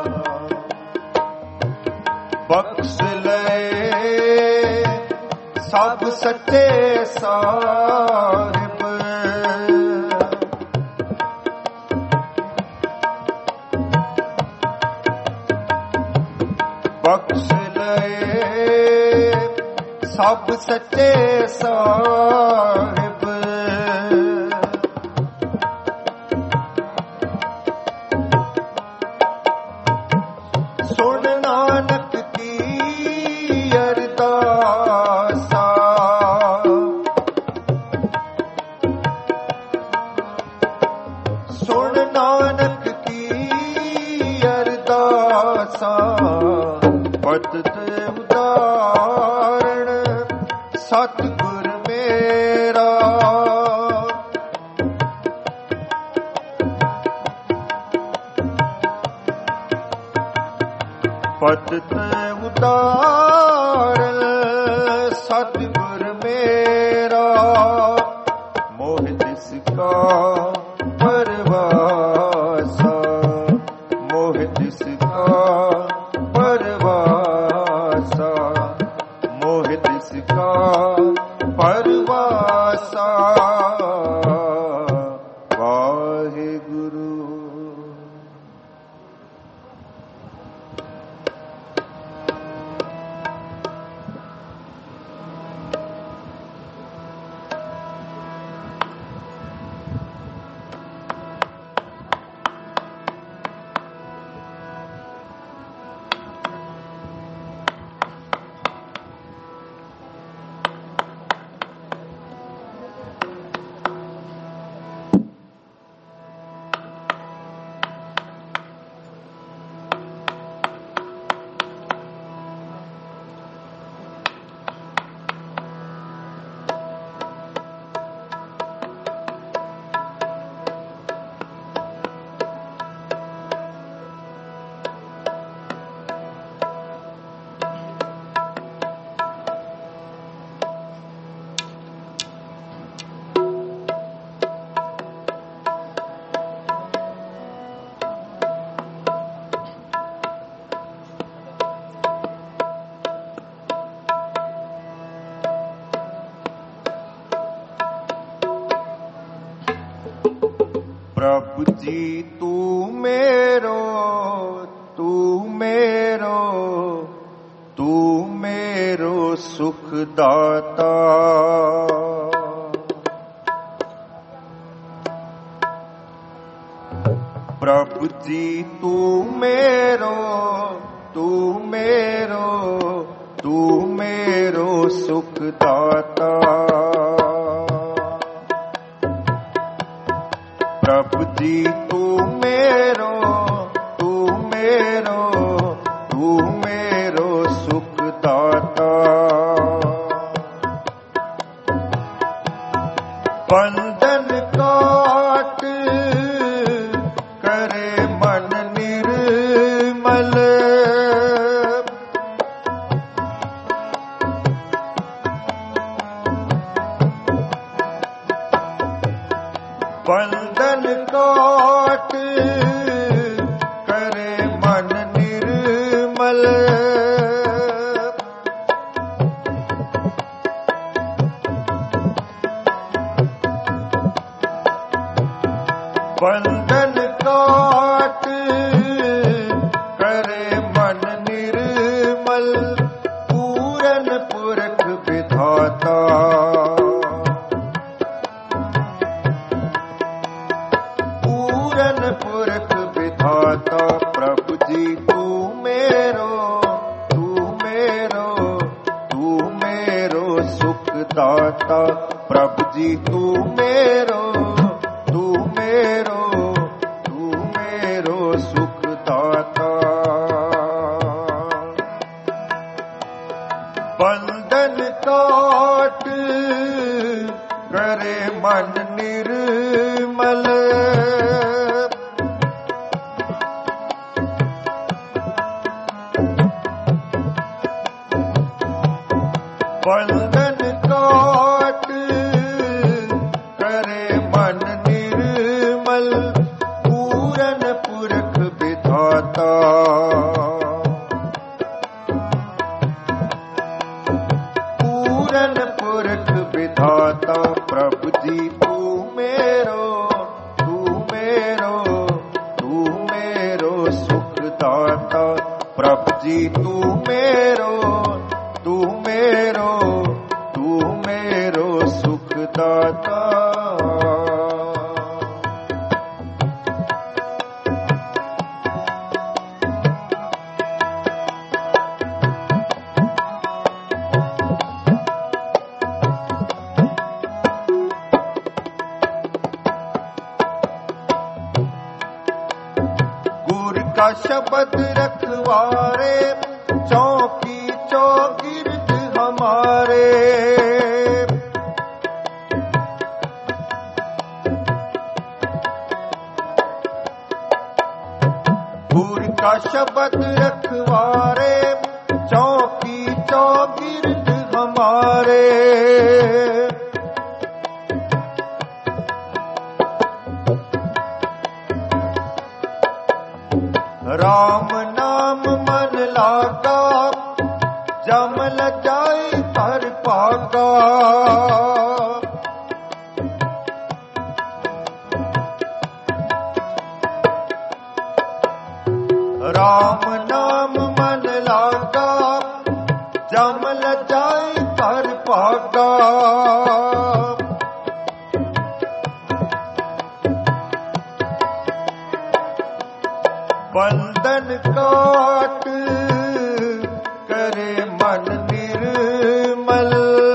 बख्श लए सब सच्चे साहिब, बख्श लए सब सच्चे साहिब। सुन नानक की अरदासा, सुन नानक की अरदासा। पतित उदाहरण सतगुर मेरा, पतित उदाहरण सतगुर मेरा। मोह तिसका परवासा, मोह तिसका परवासा, मोह तिसका परवासा। वाहिगुरु। प्रभु जी तू मेरो, तू मेरो, तू मेरो सुखदाता। प्रभु जी तू मेरो, तू मेरो, तू मेरो सुखदाता। प्रभु जी तू मेरो, तू मेरो, तू मेरो सुखदाता। बंधन काट करे मन निर्मल। बंधन काट करे मन निर्मल। बंधन काट करे मन निर्मल। पूरन पुरख विधाता। पूरन पुरख विधाता। प्रभु जी तू मेरो, तू मेरो, तू मेरो सुखदाता। प्रभु जी तू मेरो, तू मेरो, तू मेरो सुखदाता। बंधन काट करे मन निर्मल। बंधन काट करे मन निर्मल। पूरन पुरख विधाता। पूरन पुरख विधाता। प्रभु जी तू मेरो, तू मेरो, तू मेरो सुखदाता। प्रभु जी तू मेरो, तू मेरो, तू मेरो सुखदाता। गुर का शब्द रखवारे, चौकी चौगिर्द हमारे। गुर का शब्द रखवारे, चौकी चौगिर्द हमारे। राम नाम मन लागा, जमल जाए पर पागा। राम नाम मन लागा, जमल जाए पर पागा। बंधन काट करे मन निर्मल।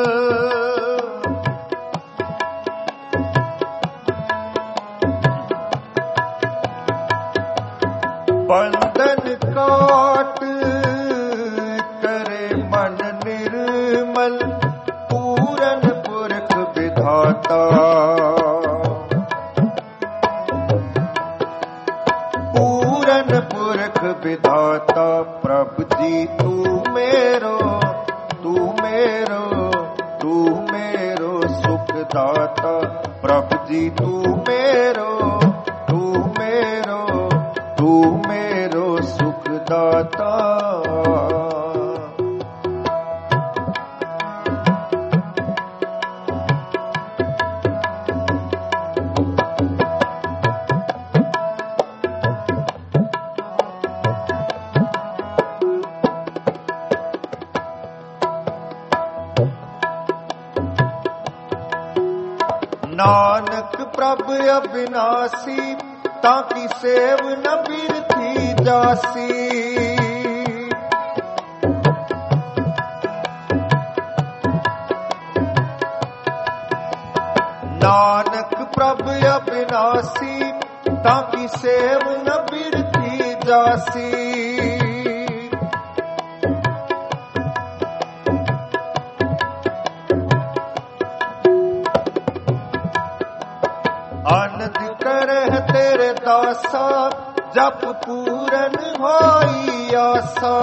बंधन काट करे मन निर्मल। पूरन पुरख विधाता। पूरन पुरख विधाता। प्रभु जी तू मेरो, तू मेरो, तू मेरो सुखदाता। प्रभु जी तू मेरो, तू मेरो, तू मेरो सुखदाता। नानक प्रभ अविनाशी ताकि सेव न बिरथी जासी। नानक प्रभ अविनाशी ताकि सेव न बिरथी जासी। आनंद करह तेरे दासा जप पूरन होई आसा।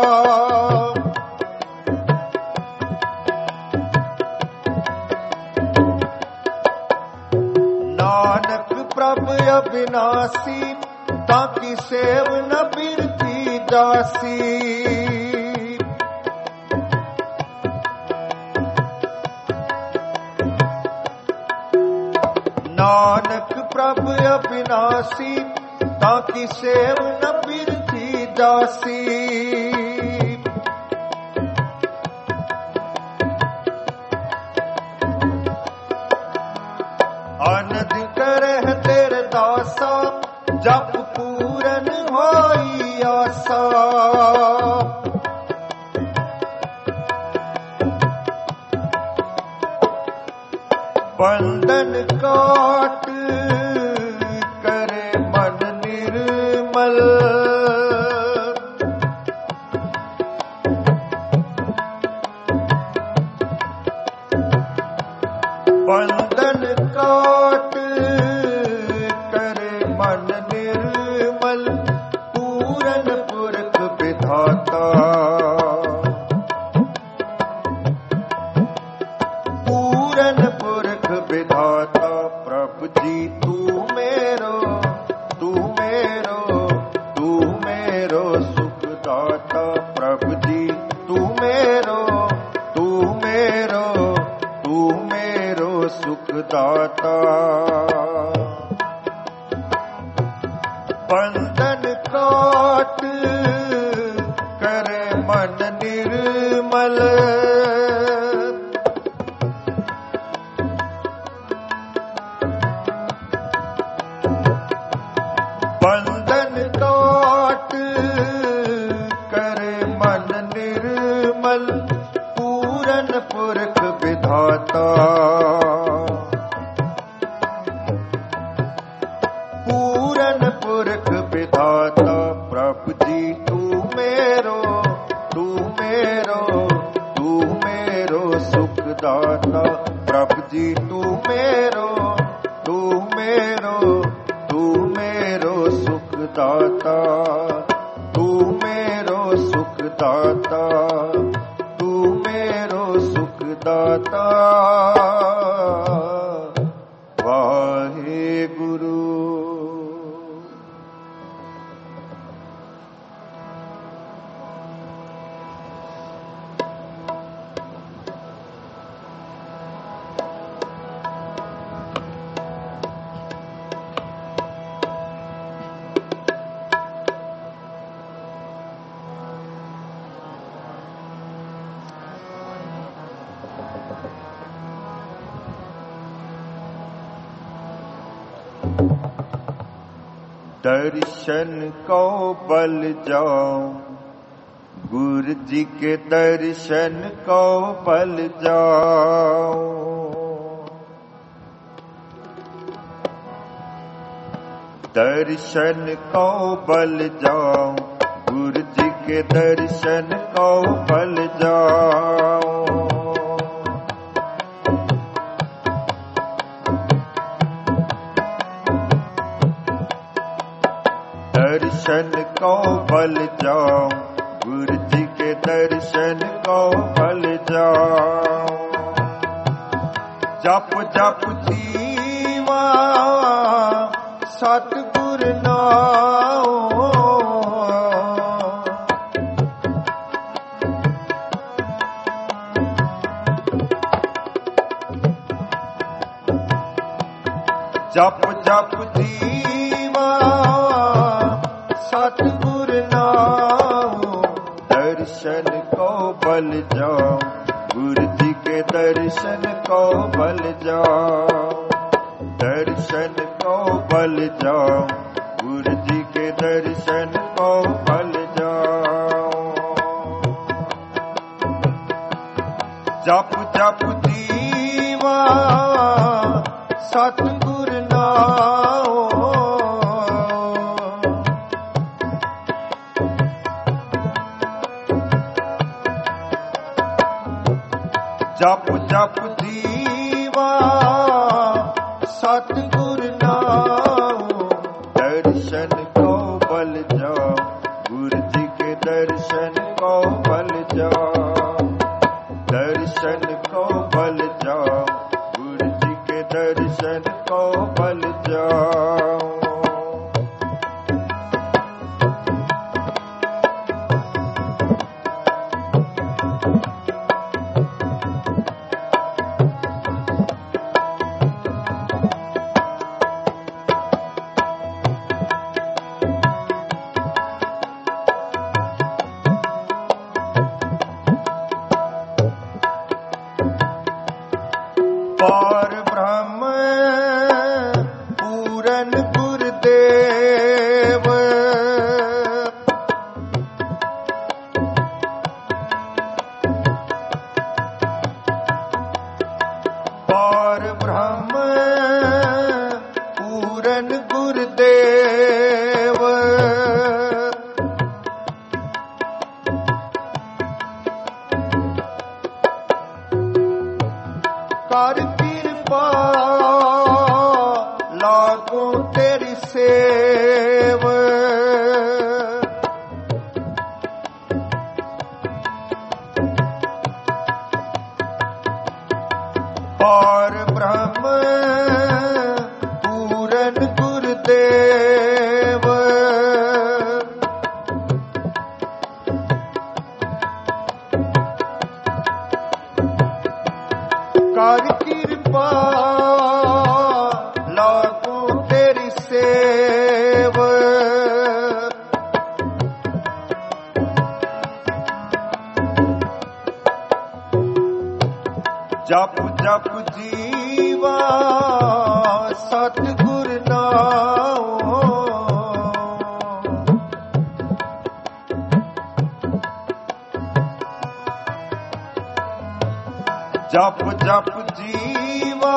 नानक प्रभ अविनाशी ताकि सेव न बिरथी जासी। नानक प्रभ अविनाशी ताकि सेव न बिरथी जासी। आनंद करह तेरे दासा जप पूरन होई आसा। बंधन काट करे मन निर्मल। बंधन काट करे मन निर्मल। पूरन पुरख विधाता पूरन पुरख विधाता। प्रभु जी तू मेरो सुखदाता। प्रभु जी तू मेरो सुखदाता। बंधन काट करे मन निर्मल। बंधन काट करे मन निर्मल। पूरन पुरख विधाता पूरन पुरख विधाता। प्रभु जी तू मेरो सुखदाता। प्रभु जी तू मेरो सुखदाता। तू मेरो सुखदाता तू मेरो सुखदाता। वाहे गुरु। दर्शन को बल जाओ गुरु जी के दर्शन को बल जाओ। दर्शन को बल जाओ गुरु जी के दर्शन को बल जाओ। दर्शन को बल जाओ गुरु जी के दर्शन को बल जाओ। जप जप जीवा सतगुर नाओ। जप जप जीवा सतगुर नाम। दर्शन को बल जाओ गुरु जी के दर्शन को बल जाओ। दर्शन को बल जाओ, गुरु जी के दर्शन को बल जाओ। जप जप जीवा सतगुर नाओ, जप जप जीवा सतगुर नाओ, दर्शन को बल जाओ, गुरु जी के दर्शन को बल जाओ, दर्शन को बल जाओ, गुरु जी के दर्शन को बल जाओ। पार ब्रह्म पूरन गुरुदेव, पार ब्रह्म पूरन गुरुदेव, कर कृपा लागो तेरी सेव, पार ब्रह्म पूरन गुरुदेव, कर कृपा लागो तेरी सेव, जप जप जीवा सतगुर नाओ, जप जप जीवा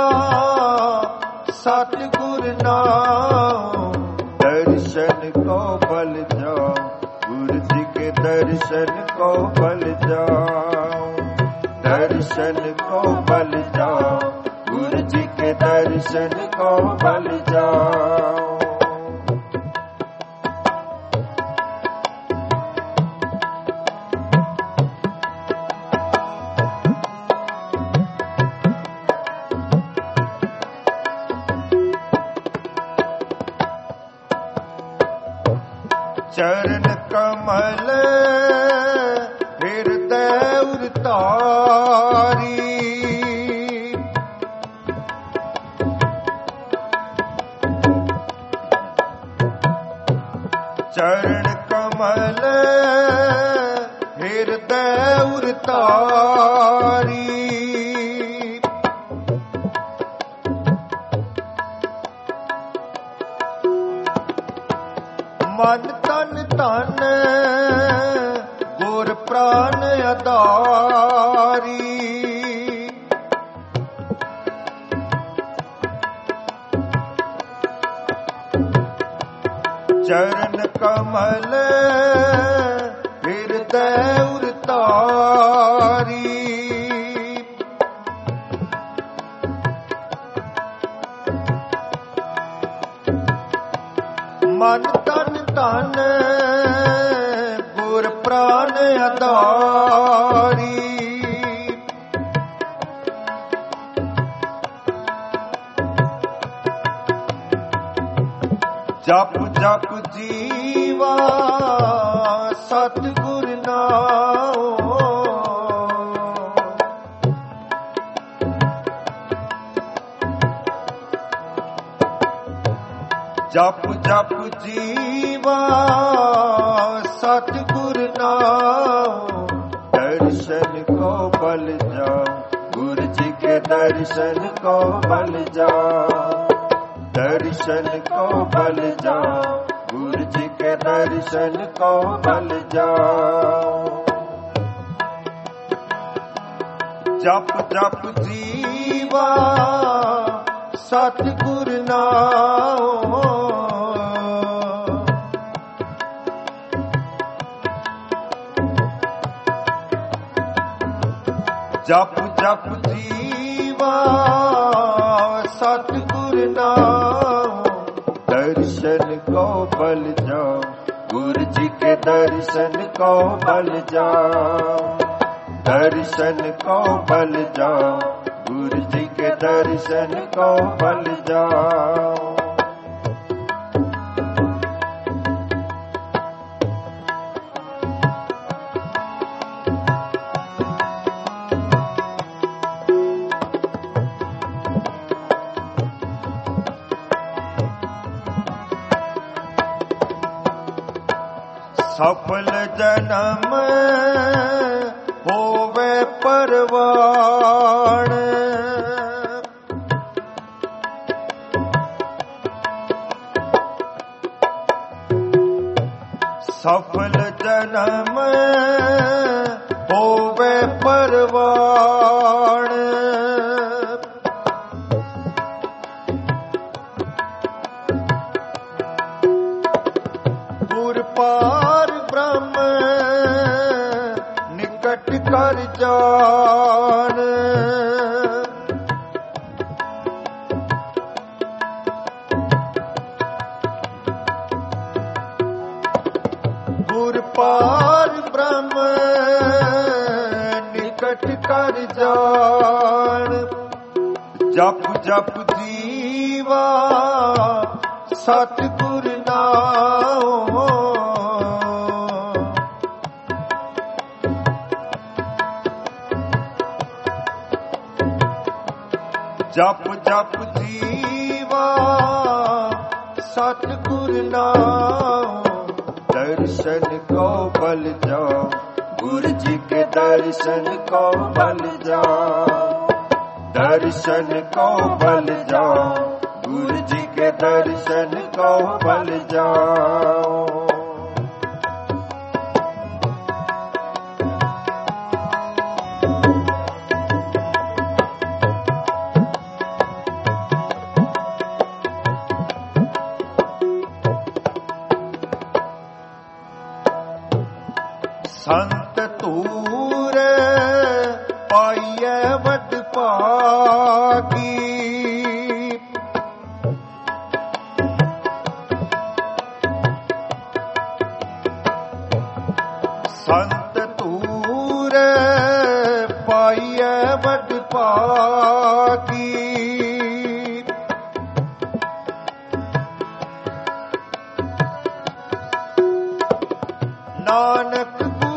सतगुर नाओ, दर्शन को बल जाओ, गुरु जी के दर्शन को बल जाओ, दर्शन को बल जाओ, गुरु जी के दर्शन को बल जाओ। चरण कमल हृदय उतारी, चरण कमल हृदय उतारी, मन तन तन गुर प्राण आधारी, चरण कमल हृदय उतारी, मन तन तन गुर प्राण आधारी, जप जप जीवा सतगुर नाओ, जप जप जीवा सतगुर नाओ, दर्शन को बल जाओ, गुरु जी के दर्शन को बल जाओ, दर्शन को बल जाओ, गुरु जी के दर्शन को बल जाओ। जप जप जीवा सतगुर नाम, जप जप जीवा सतगुर नाम। दर्शन को बल जाओ, गुरु जी के दर्शन को बल जाओ। दर्शन को बल जाओ, गुरु जी के दर्शन को बल जाओ। सफल जन्म होवे परवान, सफल जन्म होवे परवान। गुर पार ब्रह्म निकट कर जान, गुर पार ब्रह्म निकट कर जान। जप जप जीवा सतगुर नाम, जप जप जीवा सतगुर नाम। दर्शन को बल जाओ, गुरु जी के दर्शन को बल जाओ। दर्शन को बल जाओ, गुरु जी के दर्शन को बल जाओ। संत तूर पाइए वड पागी, संत तूर पाइए वड पागी। नानक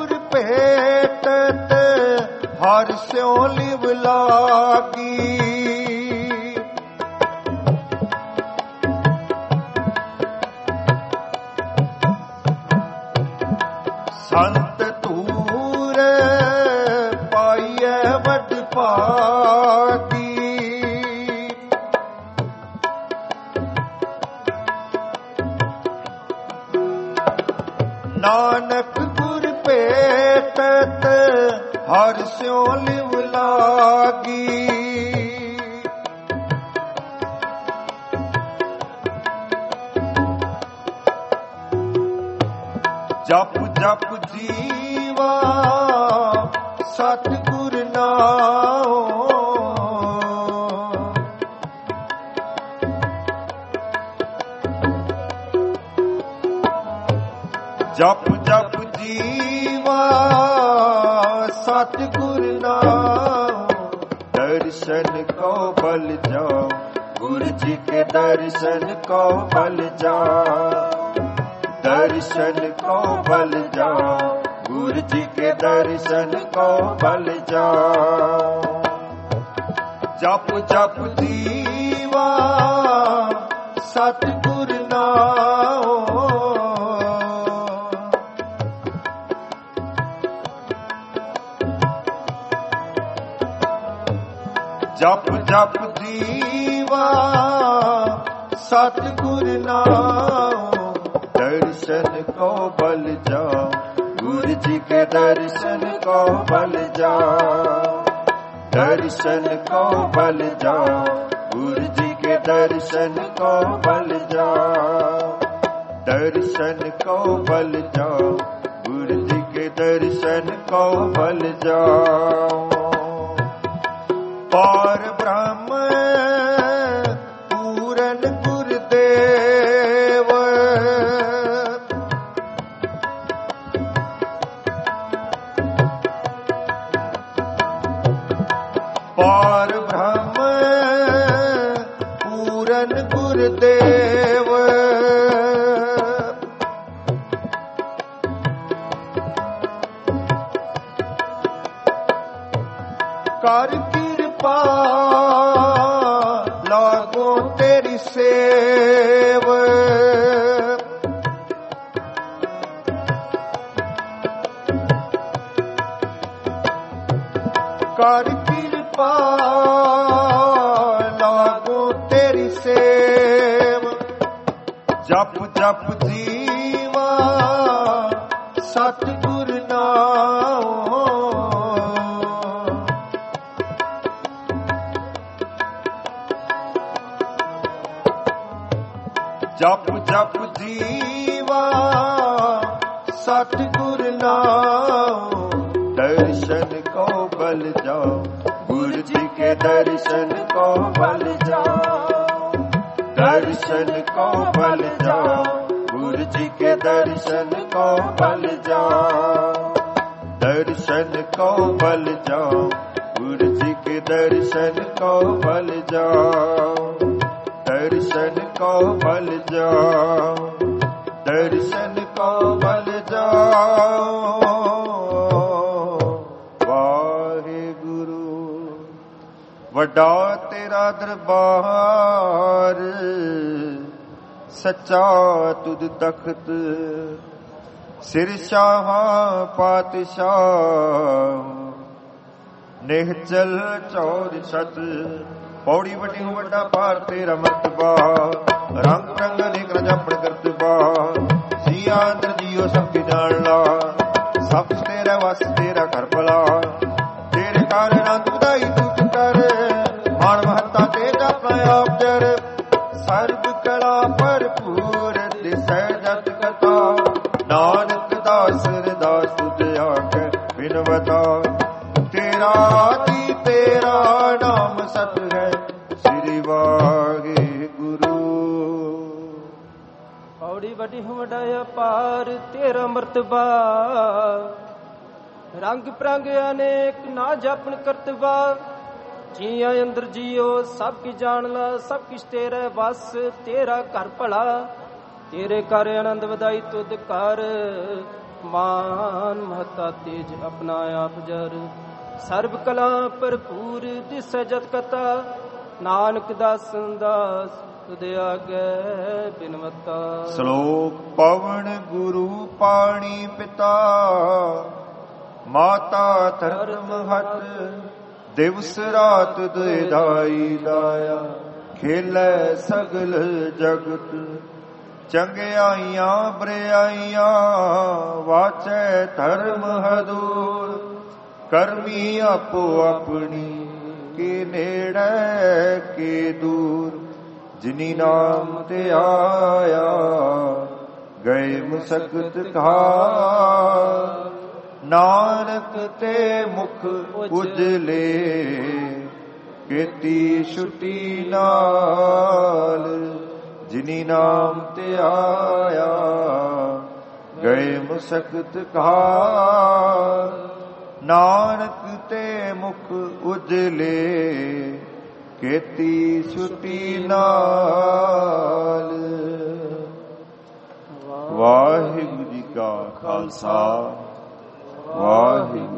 भेटत हर स्यों लिव लागी, संत तूर पाइए वड पागी। नानक गुर भेटत हर स्यों लिव लागी। जप जप जीवा सतगुर नाम, जप जप जीवा सतगुर नाम। दर्शन को बल जाओ, गुरु जी के दर्शन को बल जाओ। दर्शन को बल जाओ, गुरु जी के दर्शन को बल जाओ। जप जप जीवा सतगुर नाम, जप जप जीवा सतगुर नाम दर्शन को बल जाओ, गुरु जी के दर्शन को बल जाओ, दर्शन को बल जाओ, गुरु जी के दर्शन को बल जाओ, दर्शन को बल जाओ, गुरु जी के दर्शन को बल जाओ। पार ब्रह्म पूरन गुरुदेव, पार ब्रह्म पूरन गुरुदेव, कर कृपा लागो तेरी सेव, कर कृपा लागो तेरी सेव, जप जप जीवा सतगुर नाम, जप जप जीवा सतगुर नाम, दर्शन को बल जाओ, गुरु जी के दर्शन को बल जाओ, दर्शन को बल जाओ, गुरु जी के दर्शन को बल जाओ, दर्शन को बल जाओ, गुरु जी के दर्शन को बल जाओ, दर्शन को बल जाओ, दर्शन को बल जाओ। वाहिगुरु वड्डा तेरा दरबार, सच्चा तुद तख्त, सिर शाह पातशाह, निहचल चौर छत, पौड़ी वड्डी वड्डा पार तेरा मर्तबा, रंग रंग अनेक रजापड़ करतबा, जिया अंदर जियो सबके जान ला, सब तेरा वस तेरा कर भला, तेरे कारण अंत बधाई तू कर, मान महत्ता तेज अपना आप जर, सर्व कला भरपूर दिसै जत कथा, नानक दास रदास तुझ आके बिनवता, तेरा दी तेरा नाम सत है, श्री वाहिगुरु। पौड़ी वड्डी वड्डाया पार तेरा मर्तबा, रंग प्रंग अनेक ना जापन करतबा, जिया अंदर जियो सब की जान ला, सब किश तेरे बस तेरा कर भला, तेरे कर आनंद वधाई तुद कर, मान महता तेज अपना आप जर, सर्व कला भरपूर दिसै जत कथा, नानक दास दास तुद आगे बिनवता। श्लोक पवन गुरु पाणी पिता, माता धर्म हट, दिवस रात दुधाई दाया, खेलै सगल जगत, चंगियाइयां बरियाइयां वाचै धर्म हदूर, करमी आपो अपनी के नेड़े के दूर, जिनी नाम ते आया गए मुसकत घार, नानक ते मुख उजले केती छुटी नाल, जिनी नाम ते आया गए मुसकत घार, नानक ते मुख उजले केती छुटी नाल। वाहिगुरु जी का खालसा, वाहिगुरु